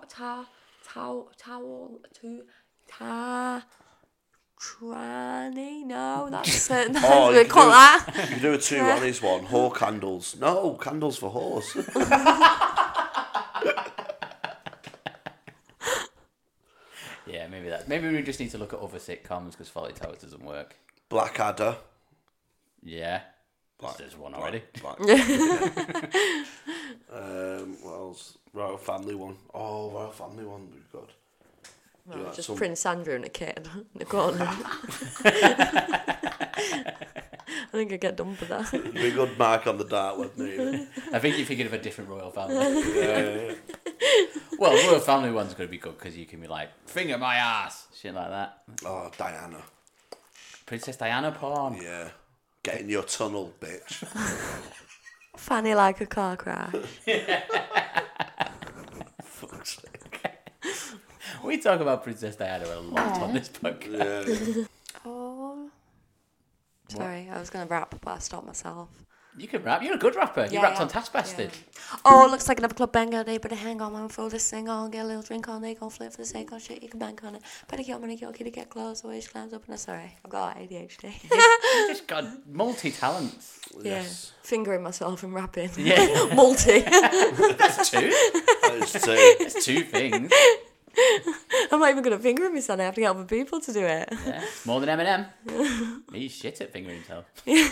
Tranny? No, that's it.
Oh,
We
you
call
do-
that.
You can do a 2 Ronnie's one. Whore candles. No, candles for horse.
Yeah, maybe that. Maybe we just need to look at other sitcoms because Faulty Towers doesn't work.
Blackadder.
Yeah. There's one already.
Black. What else? Royal Family one. Oh, Royal Family one would be good. Do like
Just
some-
Prince Andrew and a kid in the corner. I think I'd get done for that.
It'd be a good mark on the dark web, maybe.
I think you're thinking of a different royal family.
Yeah.
Well, royal family one's going to be good because you can be like, finger my ass, shit like that.
Oh, Diana.
Princess Diana porn.
Yeah. Get in your tunnel, bitch.
Fanny like a car crash.
Fuck's sake.
We talk about Princess Diana a lot on this podcast.
Yeah.
Oh. Sorry, I was going to rap, but I stopped myself.
You can rap. You're a good rapper. You rapped on Taskbastard.
Yeah. Oh, looks like another club banger day, but hang on, man, for this thing on, get a little drink on, they go flip for the sake of shit, you can bank on it. Better get money, get to get close, the way she climbs up, and sorry, I've got ADHD.
You just got multi-talents.
Yes.
Fingering myself and rapping.
Yeah.
Multi.
That's two.
That is two.
That's two things.
I'm not even good at fingering myself, I have to get other people to do it.
Yeah. More than Eminem. He's shit at fingering himself.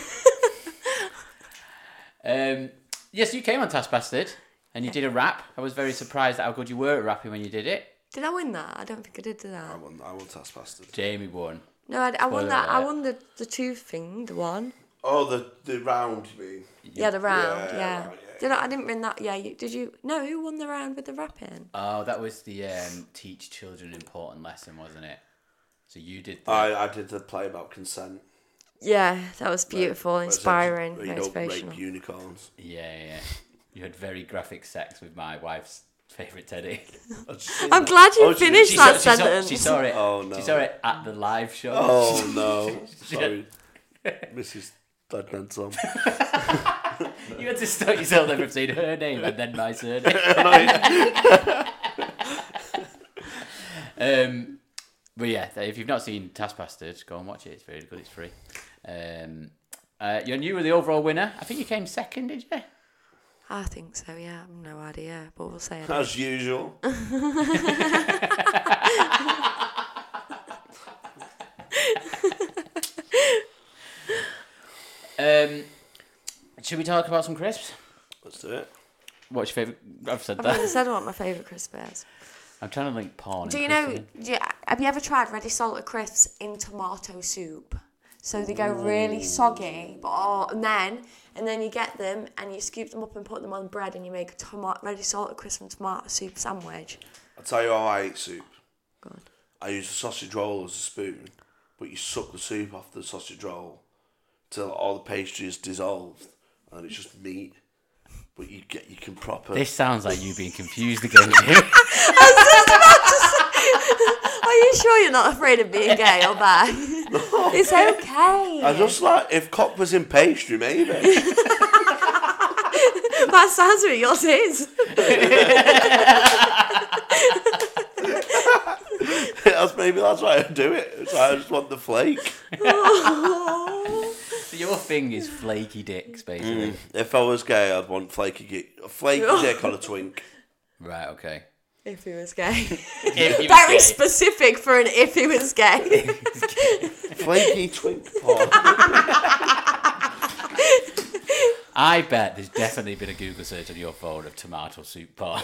Yes, you came on Taskbastard and you did a rap. I was very surprised at how good you were at rapping when you did it.
Did I win that? I don't think I did that.
I won Taskbastard.
Jamie won.
No, I won that.
alert.
I won the two thing, the one.
Oh, the round, you mean?
Yeah, the round. Yeah.
Right,
I didn't win that. Yeah, did you? No, who won the round with the rapping?
Oh, that was the teach children important lesson, wasn't it? So you did that.
I did the play about consent.
Yeah, that was beautiful, inspiring,
You don't
motivational.
rape unicorns.
Yeah. You had very graphic sex with my wife's favourite teddy.
I'm glad you finished that sentence.
She saw it.
Oh, no.
She saw it at the live show.
Oh, no. Sorry. Mrs. Dudnensom.
You had to stop yourself there from saying her name and then my surname. But yeah, if you've not seen Taskbastard, go and watch it. It's very good. It's free. You were the overall winner. I think you came second, did you?
I think so. Yeah, I've no idea, but we'll say it.
As usual.
Should we talk about some crisps?
Let's do it.
What's your favourite? I've said
I've
that.
never said what my favourite crisp is.
I'm trying to link porn.
Do you know? Have you ever tried ready salted crisps in tomato soup? So they go really soggy, but and then you get them and you scoop them up and put them on bread and you make a ready salted crisp and tomato soup sandwich.
I'll tell you how I eat soup.
Good.
I use a sausage roll as a spoon, but you suck the soup off the sausage roll till all the pastry is dissolved and it's just meat. But you can proper.
This sounds like you being confused again, Jim.
Are you sure you're not afraid of being gay or bi? No. It's okay.
I just like, if cock was in pastry, maybe.
That sounds what yours is.
That's why I do it. It's like I just want the flake.
So your thing is flaky dicks, basically.
If I was gay, I'd want flaky dick on a twink.
Right, okay.
If he was gay.
Very
specific for an if he was gay.
Flaky twink porn.
I bet there's definitely been a Google search on your phone of tomato soup porn.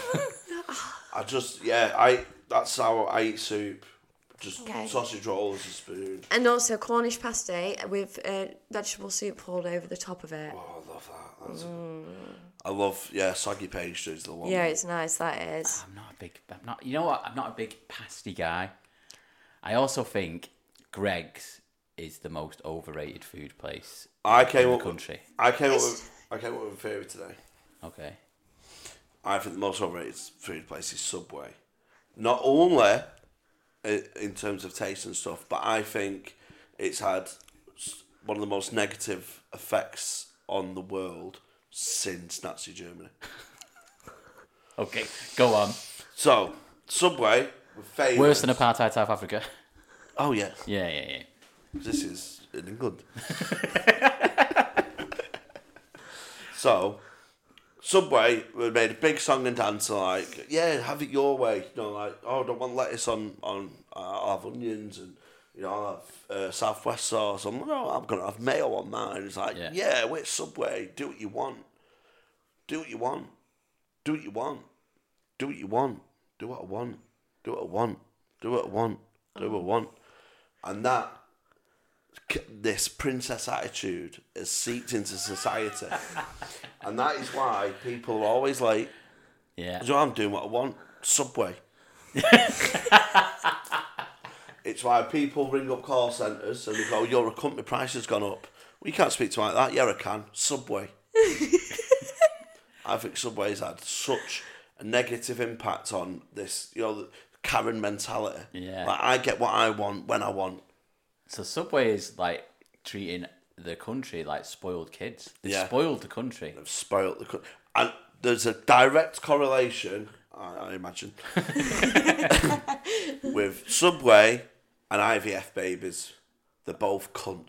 That's how I eat soup. Just sausage roll as a spoon.
And also Cornish pasty with vegetable soup poured over the top of it.
Oh, I love that. I love, soggy pastry is the one.
Yeah, it's nice, that is.
You know what? I'm not a big pasty guy. I also think Greg's is the most overrated food place in the country.
I came up with a theory today.
Okay.
I think the most overrated food place is Subway. Not only in terms of taste and stuff, but I think it's had one of the most negative effects on the world since Nazi Germany.
Okay, go on.
So, Subway were famous.
Worse than apartheid South Africa.
Oh, yeah.
Yeah.
This is in England. So, Subway made a big song and dance like, have it your way. You know, like, I don't want lettuce on I'll have onions and, I'll have Southwest sauce. I'm like, no, I'm going to have mayo on mine. It's like, we're Subway. Do what you want. Do what you want. Do what you want. Do what you want. Do what I want. Do what I want. Do what I want. Do what I want. And this princess attitude has seeped into society. And that is why people are always late.
Yeah.
So I'm doing what I want. Subway. It's why people ring up call centres and they go, your company price has gone up. Well, you can't speak to me like that. Yeah, I can. Subway. I think Subway's had such a negative impact on this. The Karen mentality.
Yeah.
Like, I get what I want when I want.
So Subway is like treating the country like spoiled kids. They've spoiled the country.
They've spoiled the country. And there's a direct correlation, I imagine, with Subway and IVF babies. They're both cunts.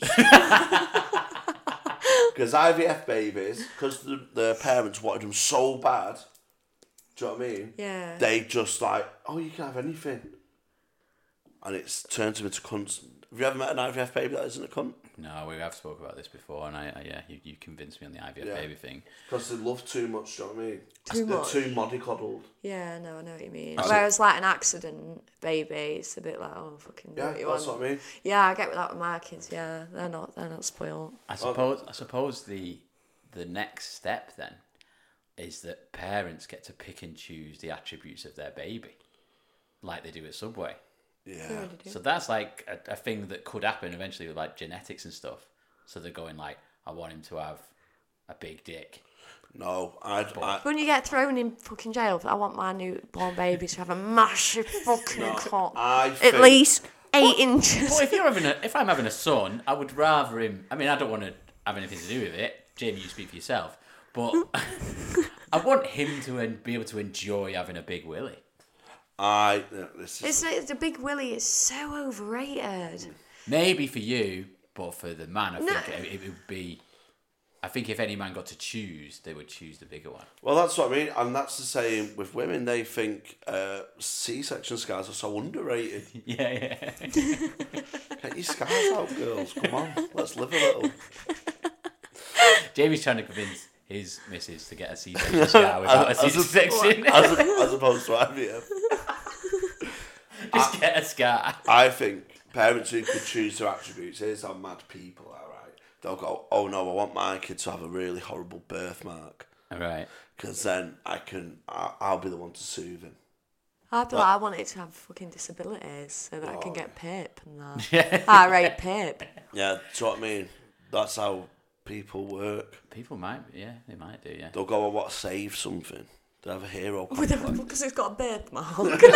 Because IVF babies, because the parents wanted them so bad, do you know what I mean?
Yeah.
They just like, oh, you can have anything. And it's turned them into cunts. Have you ever met an IVF baby that isn't a cunt?
No, we have spoken about this before, and you convinced me on the IVF baby thing.
Because they love too much, do you know what I mean?
Too much?
They're too mollycoddled.
Yeah, no, I know what you mean. Whereas like an accident baby, it's a bit like, oh, fucking do
Yeah,
what you
that's
want.
what I mean.
Yeah, I get that with my kids. Yeah, they're not spoiled.
I suppose the next step then is that parents get to pick and choose the attributes of their baby, like they do at Subway.
Yeah.
So that's like a thing that could happen eventually with like genetics and stuff. So they're going like, I want him to have a big dick.
No,
When you get thrown in fucking jail, I want my newborn baby to have a massive fucking cock. At least 8 inches.
Well, if I'm having a son, I would rather him. I mean, I don't want to have anything to do with it. Jamie, you speak for yourself. But I want him to be able to enjoy having a big willy.
The big willy is so overrated.
Maybe for you, but for the man, I think it would be. I think if any man got to choose, they would choose the bigger one.
Well, that's what I mean, and that's the same with women. They think C-section scars are so underrated.
Yeah.
Get your scars out, girls. Come on, let's live a little.
Jamie's trying to convince his missus to get a C-section scar without a C-section.
As opposed to IVF.
Just get a scar.
I think parents who could choose their attributes, here's how mad people are, right? They'll go, oh no, I want my kid to have a really horrible birthmark.
Right.
Because then I'll be the one to soothe him.
I thought I wanted to have fucking disabilities so that I can get PIP and that. I rate PIP.
Yeah, do you know what I mean? That's how people work.
People might, they might do, yeah.
They'll go, I want to save something. They have a hero complex.
Because it's got a birthmark.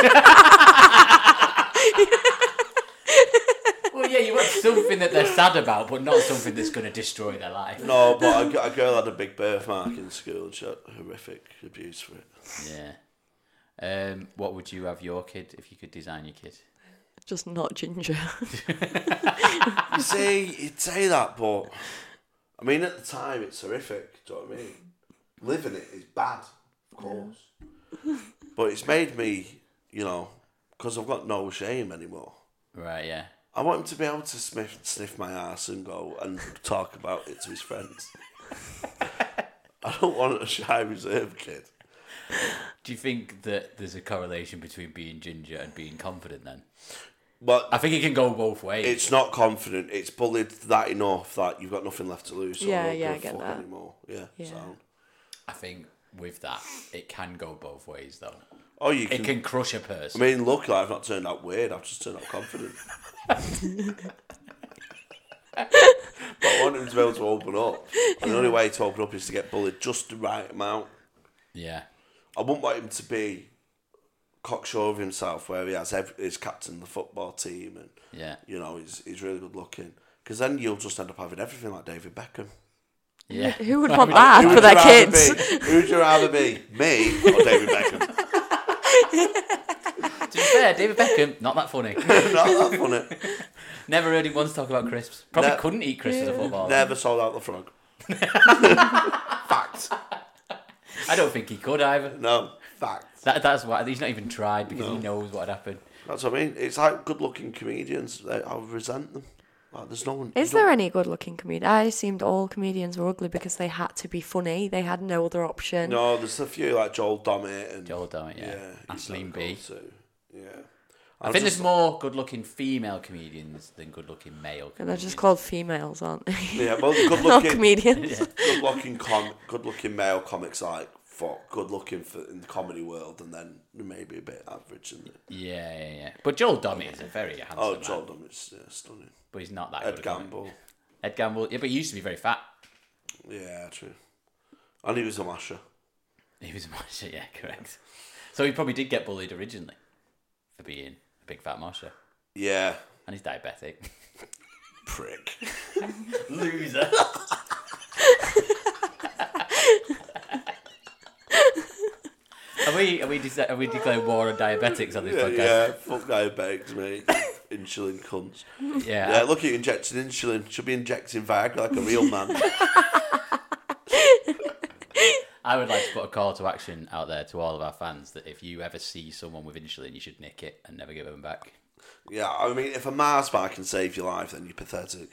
Well, yeah, you want something that they're sad about, but not something that's going to destroy their life.
No, but a girl had a big birthmark in school and she had horrific abuse for it.
Yeah. What would you have your kid if you could design your kid?
Just not ginger.
You see, you'd say that, but I mean, at the time, it's horrific. Do you know what I mean? Living it is bad, of course. But it's made me, because I've got no shame anymore.
Right, yeah.
I want him to be able to sniff my ass and go and talk about it to his friends. I don't want a shy, reserved kid.
Do you think that there's a correlation between being ginger and being confident then?
But
I think it can go both ways.
It's not confident. It's bullied that enough that you've got nothing left to lose. So
I
don't
get that.
Anymore. Yeah. So.
I think with that, it can go both ways though.
Oh,
it can crush a person.
I mean, luckily I've not turned out weird. I've just turned out confident. But I want him to be able to open up. And the only way to open up is to get bullied just the right amount.
Yeah.
I wouldn't want him to be cocksure of himself, where he is captain of the football team, and he's really good looking. Because then you'll just end up having everything like David Beckham.
Yeah.
Who would want that for their kids?
Who would you rather be, me or David Beckham?
To be fair, David Beckham, not that funny.
Not that funny.
Never heard him once talk about crisps. Probably couldn't eat crisps as a footballer.
Never sold out the frog. Fact.
I don't think he could either.
No, fact.
That's why he's not even tried because he knows what would happen.
That's what I mean. It's like good-looking comedians. I resent them. Like, there's no one.
Is there any good-looking comedians? I assumed all comedians were ugly because they had to be funny. They had no other option.
No, there's a few like Joel Dommett and
yeah. Aisling B.
Yeah.
I think there's more good-looking female comedians than good-looking male comedians.
And they're just called females, aren't they?
Yeah, well, good-looking
not comedians.
Yeah. Good-looking male comics like good-looking in the comedy world, and then maybe a bit average.
Yeah. But Joel Dommett is a very handsome man.
Joel Dommett's stunning.
But he's not that
Ed
good.
Gamble.
Ed Gamble, yeah, but he used to be very fat.
Yeah, true. And he was a masher.
He was a masher, yeah, correct. So he probably did get bullied originally for being a big fat mosher.
Yeah.
And he's diabetic.
Prick.
Loser. Have we declared war on diabetics on this podcast?
Yeah, fuck diabetics, mate. Insulin cunts.
Yeah.
Look at you injecting insulin. Should be injecting Viagra like a real man.
I would like to put a call to action out there to all of our fans that if you ever see someone with insulin, you should nick it and never give them back.
Yeah, I mean, if a Mars bar can save your life, then you're pathetic.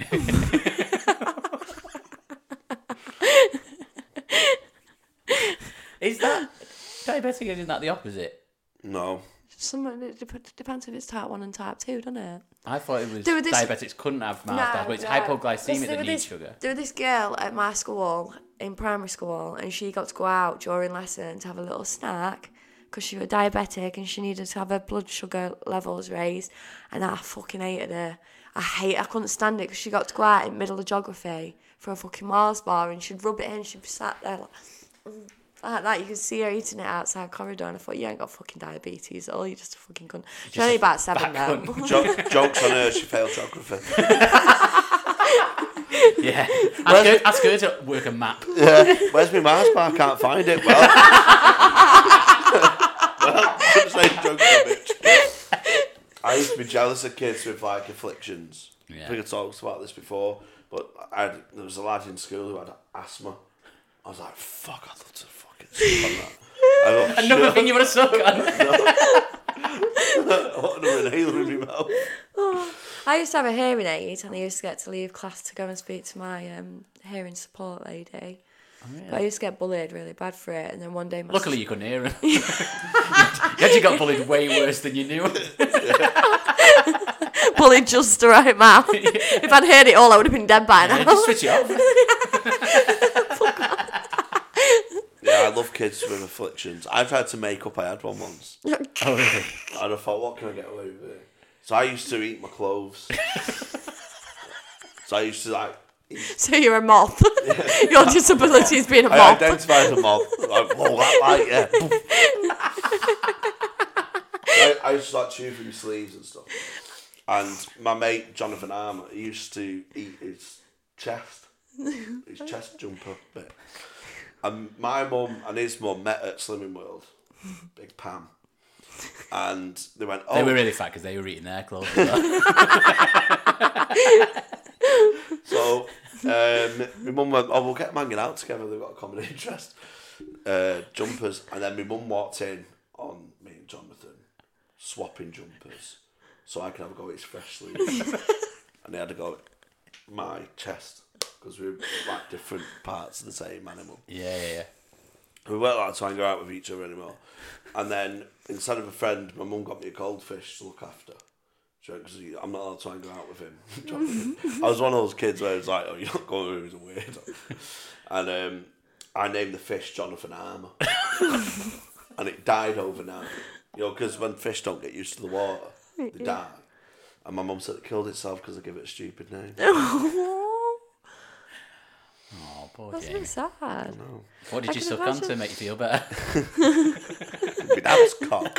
Is that diabetic? Isn't that the opposite?
No.
It depends if it's type 1 and type 2, doesn't it?
I thought it was diabetics couldn't have Mars bars, but it's hypoglycemic that needs sugar.
There was this girl at my school, in primary school, and she got to go out during lesson to have a little snack because she was diabetic and she needed to have her blood sugar levels raised, and I fucking hated her. I couldn't stand it because she got to go out in the middle of geography for a fucking Mars bar and she'd rub it in, she'd be sat there like that. You could see her eating it outside the corridor, and I thought, you ain't got fucking diabetes at all, you're just a fucking cunt. She's only about 7 now.
Jokes on her, she failed geography.
Yeah. Ask her to work a map.
Yeah. Where's my Mars bar? I can't find it. Well, couldn't say jokes on bitch. I used to be jealous of kids with like afflictions.
Yeah.
I think I talked about this before, but there was a lad in school who had asthma. I was like, fuck, I'd love to fucking suck on that.
Another thing you want to suck on?
I want another inhaler in my mouth.
I used to have a hearing aid and I used to get to leave class to go and speak to my hearing support lady. Oh, really? But I used to get bullied really bad for it, and then one day
luckily you couldn't hear him. You actually got bullied way worse than you knew.
Bullied just the right amount. If I'd heard it all, I would have been dead by now.
Just switch it off.
Yeah, I love kids with afflictions. I tried to make up I had one once.
Oh, really?
And I thought, what can I get away with it? So I used to eat my clothes. So I used to like...
So you're a moth. Yeah. Your disability is being a moth.
I identify as a moth. Like, whoa, that light, yeah. I used to like chew through my sleeves and stuff. And my mate, Jonathan Armour, he used to eat his chest jumper bit. And my mum and his mum met at Slimming World, Big Pam. And they went, oh.
They were really fat because they were eating their clothes.
So, my mum went, oh, we'll get them hanging out together. They've got a common interest. Jumpers. And then my mum walked in on me and Jonathan, swapping jumpers. So I could have a go at his fresh sleeves. And they had to go at my chest. Because we were like different parts of the same animal.
Yeah.
We weren't allowed to hang out with each other anymore. And then, instead of a friend, my mum got me a goldfish to look after. Because I'm not allowed to hang out with him. I was one of those kids where it's like, oh, you're not going with him, he's a weirdo. And I named the fish Jonathan Armour. And it died overnight. You know, because when fish don't get used to the water, they die. And my mum said it killed itself because I give it a stupid name.
Oh, poor
That's
Jamie.
so sad.
What did you suck on to make you feel better?
My dad's cock.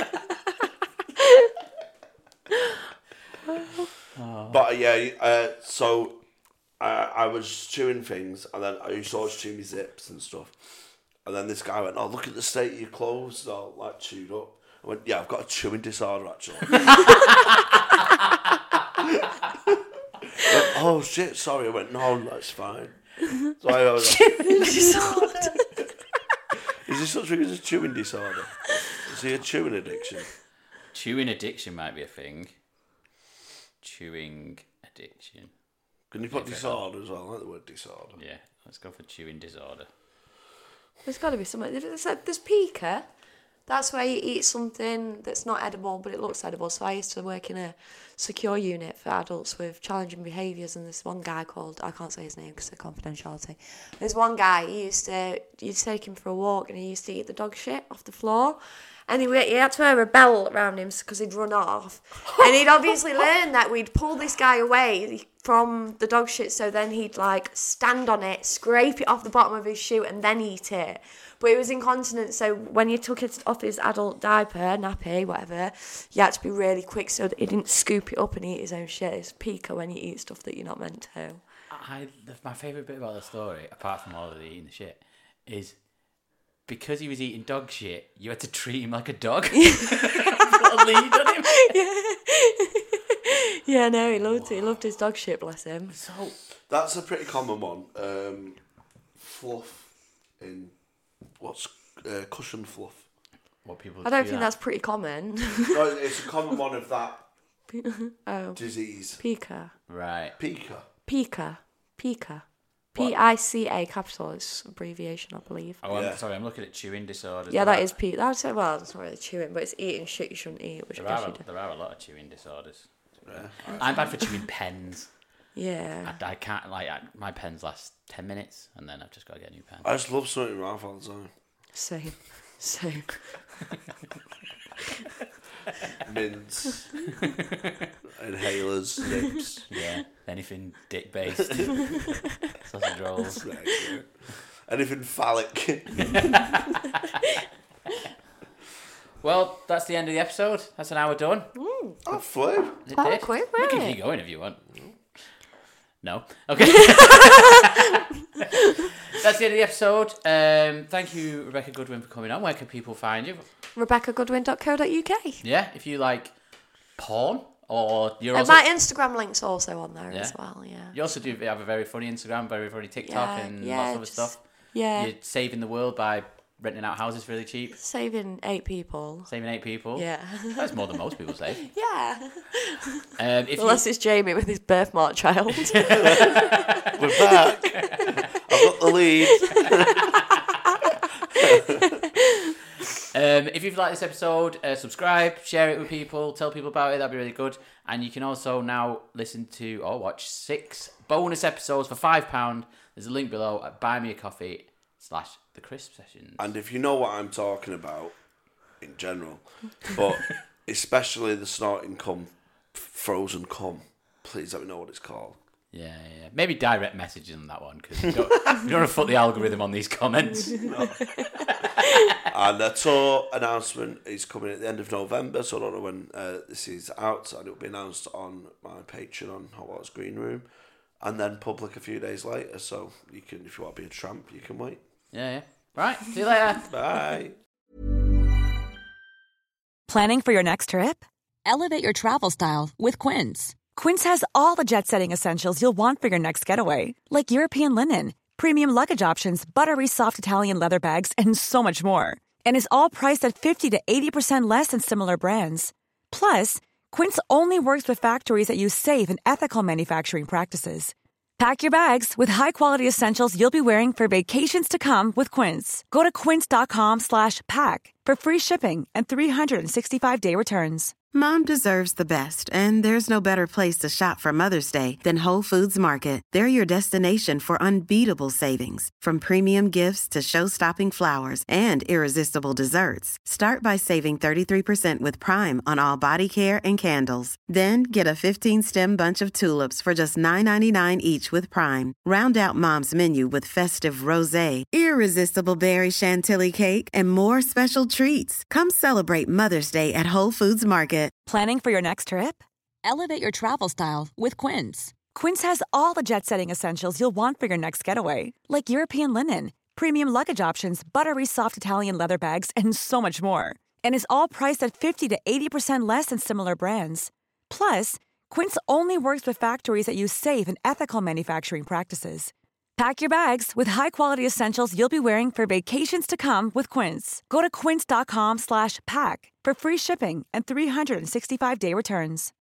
But yeah, so I was chewing things, and then I used to always chew my zips and stuff. And then this guy went, oh, look at the state of your clothes, they're all like chewed up. I went, yeah, I've got a chewing disorder actually. Went, oh shit, sorry. I went, no, that's fine. So I was
Chewing disorder.
Is there such thing as a chewing disorder? Is he a chewing addiction?
Chewing addiction might be a thing. Chewing addiction.
Can you put disorder as well? I like the word disorder.
Yeah, let's go for chewing disorder.
There's got to be something. There's pica. That's where you eat something that's not edible, but it looks edible. So I used to work in a secure unit for adults with challenging behaviours, and this one guy called, I can't say his name because of confidentiality. There's one guy, you'd take him for a walk, and he used to eat the dog shit off the floor. And he had to wear a belt around him because he'd run off. And he'd obviously learned that we'd pull this guy away from the dog shit, so then he'd like stand on it, scrape it off the bottom of his shoe, and then eat it. But he was incontinent, so when you took it off his adult diaper, nappy, whatever, you had to be really quick so that he didn't scoop it up and eat his own shit. It's pica when you eat stuff that you're not meant to.
My favourite bit about the story, apart from all of the eating the shit, is because he was eating dog shit, you had to treat him like a dog. Put a lead on him.
Yeah, no, he loved it. He loved his dog shit, bless him.
So
That's a pretty common one. Fluff in what's cushion fluff.
what people
I don't
do
think
that.
that's pretty common.
No, it's a common one of that
Oh,
disease.
pica.
Right.
Pica.
Pica. Pica. P-I-C-A, capital, it's abbreviation, I believe.
Oh,
Yeah.
I'm sorry, I'm looking at chewing disorders.
Yeah, that is pica. I'd say, well, it's not really chewing, but it's eating shit you shouldn't eat, which I guess you do.
There are a lot of chewing disorders.
Yeah.
I'm bad for chewing pens.
Yeah.
I can't, my pens last 10 minutes and then I've just got to get a new pen.
I just love something in my mouth all the time.
Same.
Mints, inhalers, nips.
Yeah, anything dick-based. Sausage rolls.
Right, yeah. Anything phallic.
Well, that's the end of the episode. That's an hour done.
Oh, flew.
It
Oh,
did.
quick,
We can
right.
keep going if you want. No. Okay. That's the end of the episode. Thank you, Rebecca Goodwin, for coming on. Where can people find you?
RebeccaGoodwin.co.uk.
Yeah, if you like porn or you're
And
also...
my Instagram link's also on there
Yeah.
as well, yeah.
You also do have a very funny Instagram, very funny TikTok,
Yeah,
and
yeah,
lots of other
just-
stuff.
Yeah.
You're saving the world by renting out houses really cheap.
Saving 8 people.
Saving 8 people.
Yeah.
That's more than most people save.
Yeah.
If
Unless it's Jamie with his birthmark child.
We're back. I've got the lead.
If you've liked this episode, subscribe, share it with people, tell people about it. That'd be really good. And you can also now listen to or watch 6 bonus episodes for £5. There's a link below at buymeacoffee.com/The Crisp Sessions.
And if you know what I'm talking about, in general, but especially the snorting cum, frozen cum, please let me know what it's called.
Yeah. Maybe direct messages on that one because you don't want to put the algorithm on these comments.
And a tour announcement is coming at the end of November, so I don't know when this is out, and it will be announced on my Patreon on Hot Waters Green Room, and then public a few days later. So you can, if you want to be a tramp, you can wait.
Yeah. Right. See you later.
Bye.
Planning for your next trip? Elevate your travel style with Quince. Quince has all the jet-setting essentials you'll want for your next getaway, like European linen, premium luggage options, buttery soft Italian leather bags, and so much more. And is all priced at 50 to 80% less than similar brands. Plus, Quince only works with factories that use safe and ethical manufacturing practices. Pack your bags with high-quality essentials you'll be wearing for vacations to come with Quince. Go to quince.com/pack for free shipping and 365-day returns.
Mom deserves the best, and there's no better place to shop for Mother's Day than Whole Foods Market. They're your destination for unbeatable savings, from premium gifts to show-stopping flowers and irresistible desserts. Start by saving 33% with Prime on all body care and candles. Then get a 15-stem bunch of tulips for just $9.99 each with Prime. Round out Mom's menu with festive rosé, irresistible berry chantilly cake, and more special treats. Come celebrate Mother's Day at Whole Foods Market.
Planning for your next trip? Elevate your travel style with Quince. Quince has all the jet-setting essentials you'll want for your next getaway, like European linen, premium luggage options, buttery soft Italian leather bags, and so much more. And is all priced at 50 to 80% less than similar brands. Plus, Quince only works with factories that use safe and ethical manufacturing practices. Pack your bags with high-quality essentials you'll be wearing for vacations to come with Quince. Go to quince.com/pack for free shipping and 365-day returns.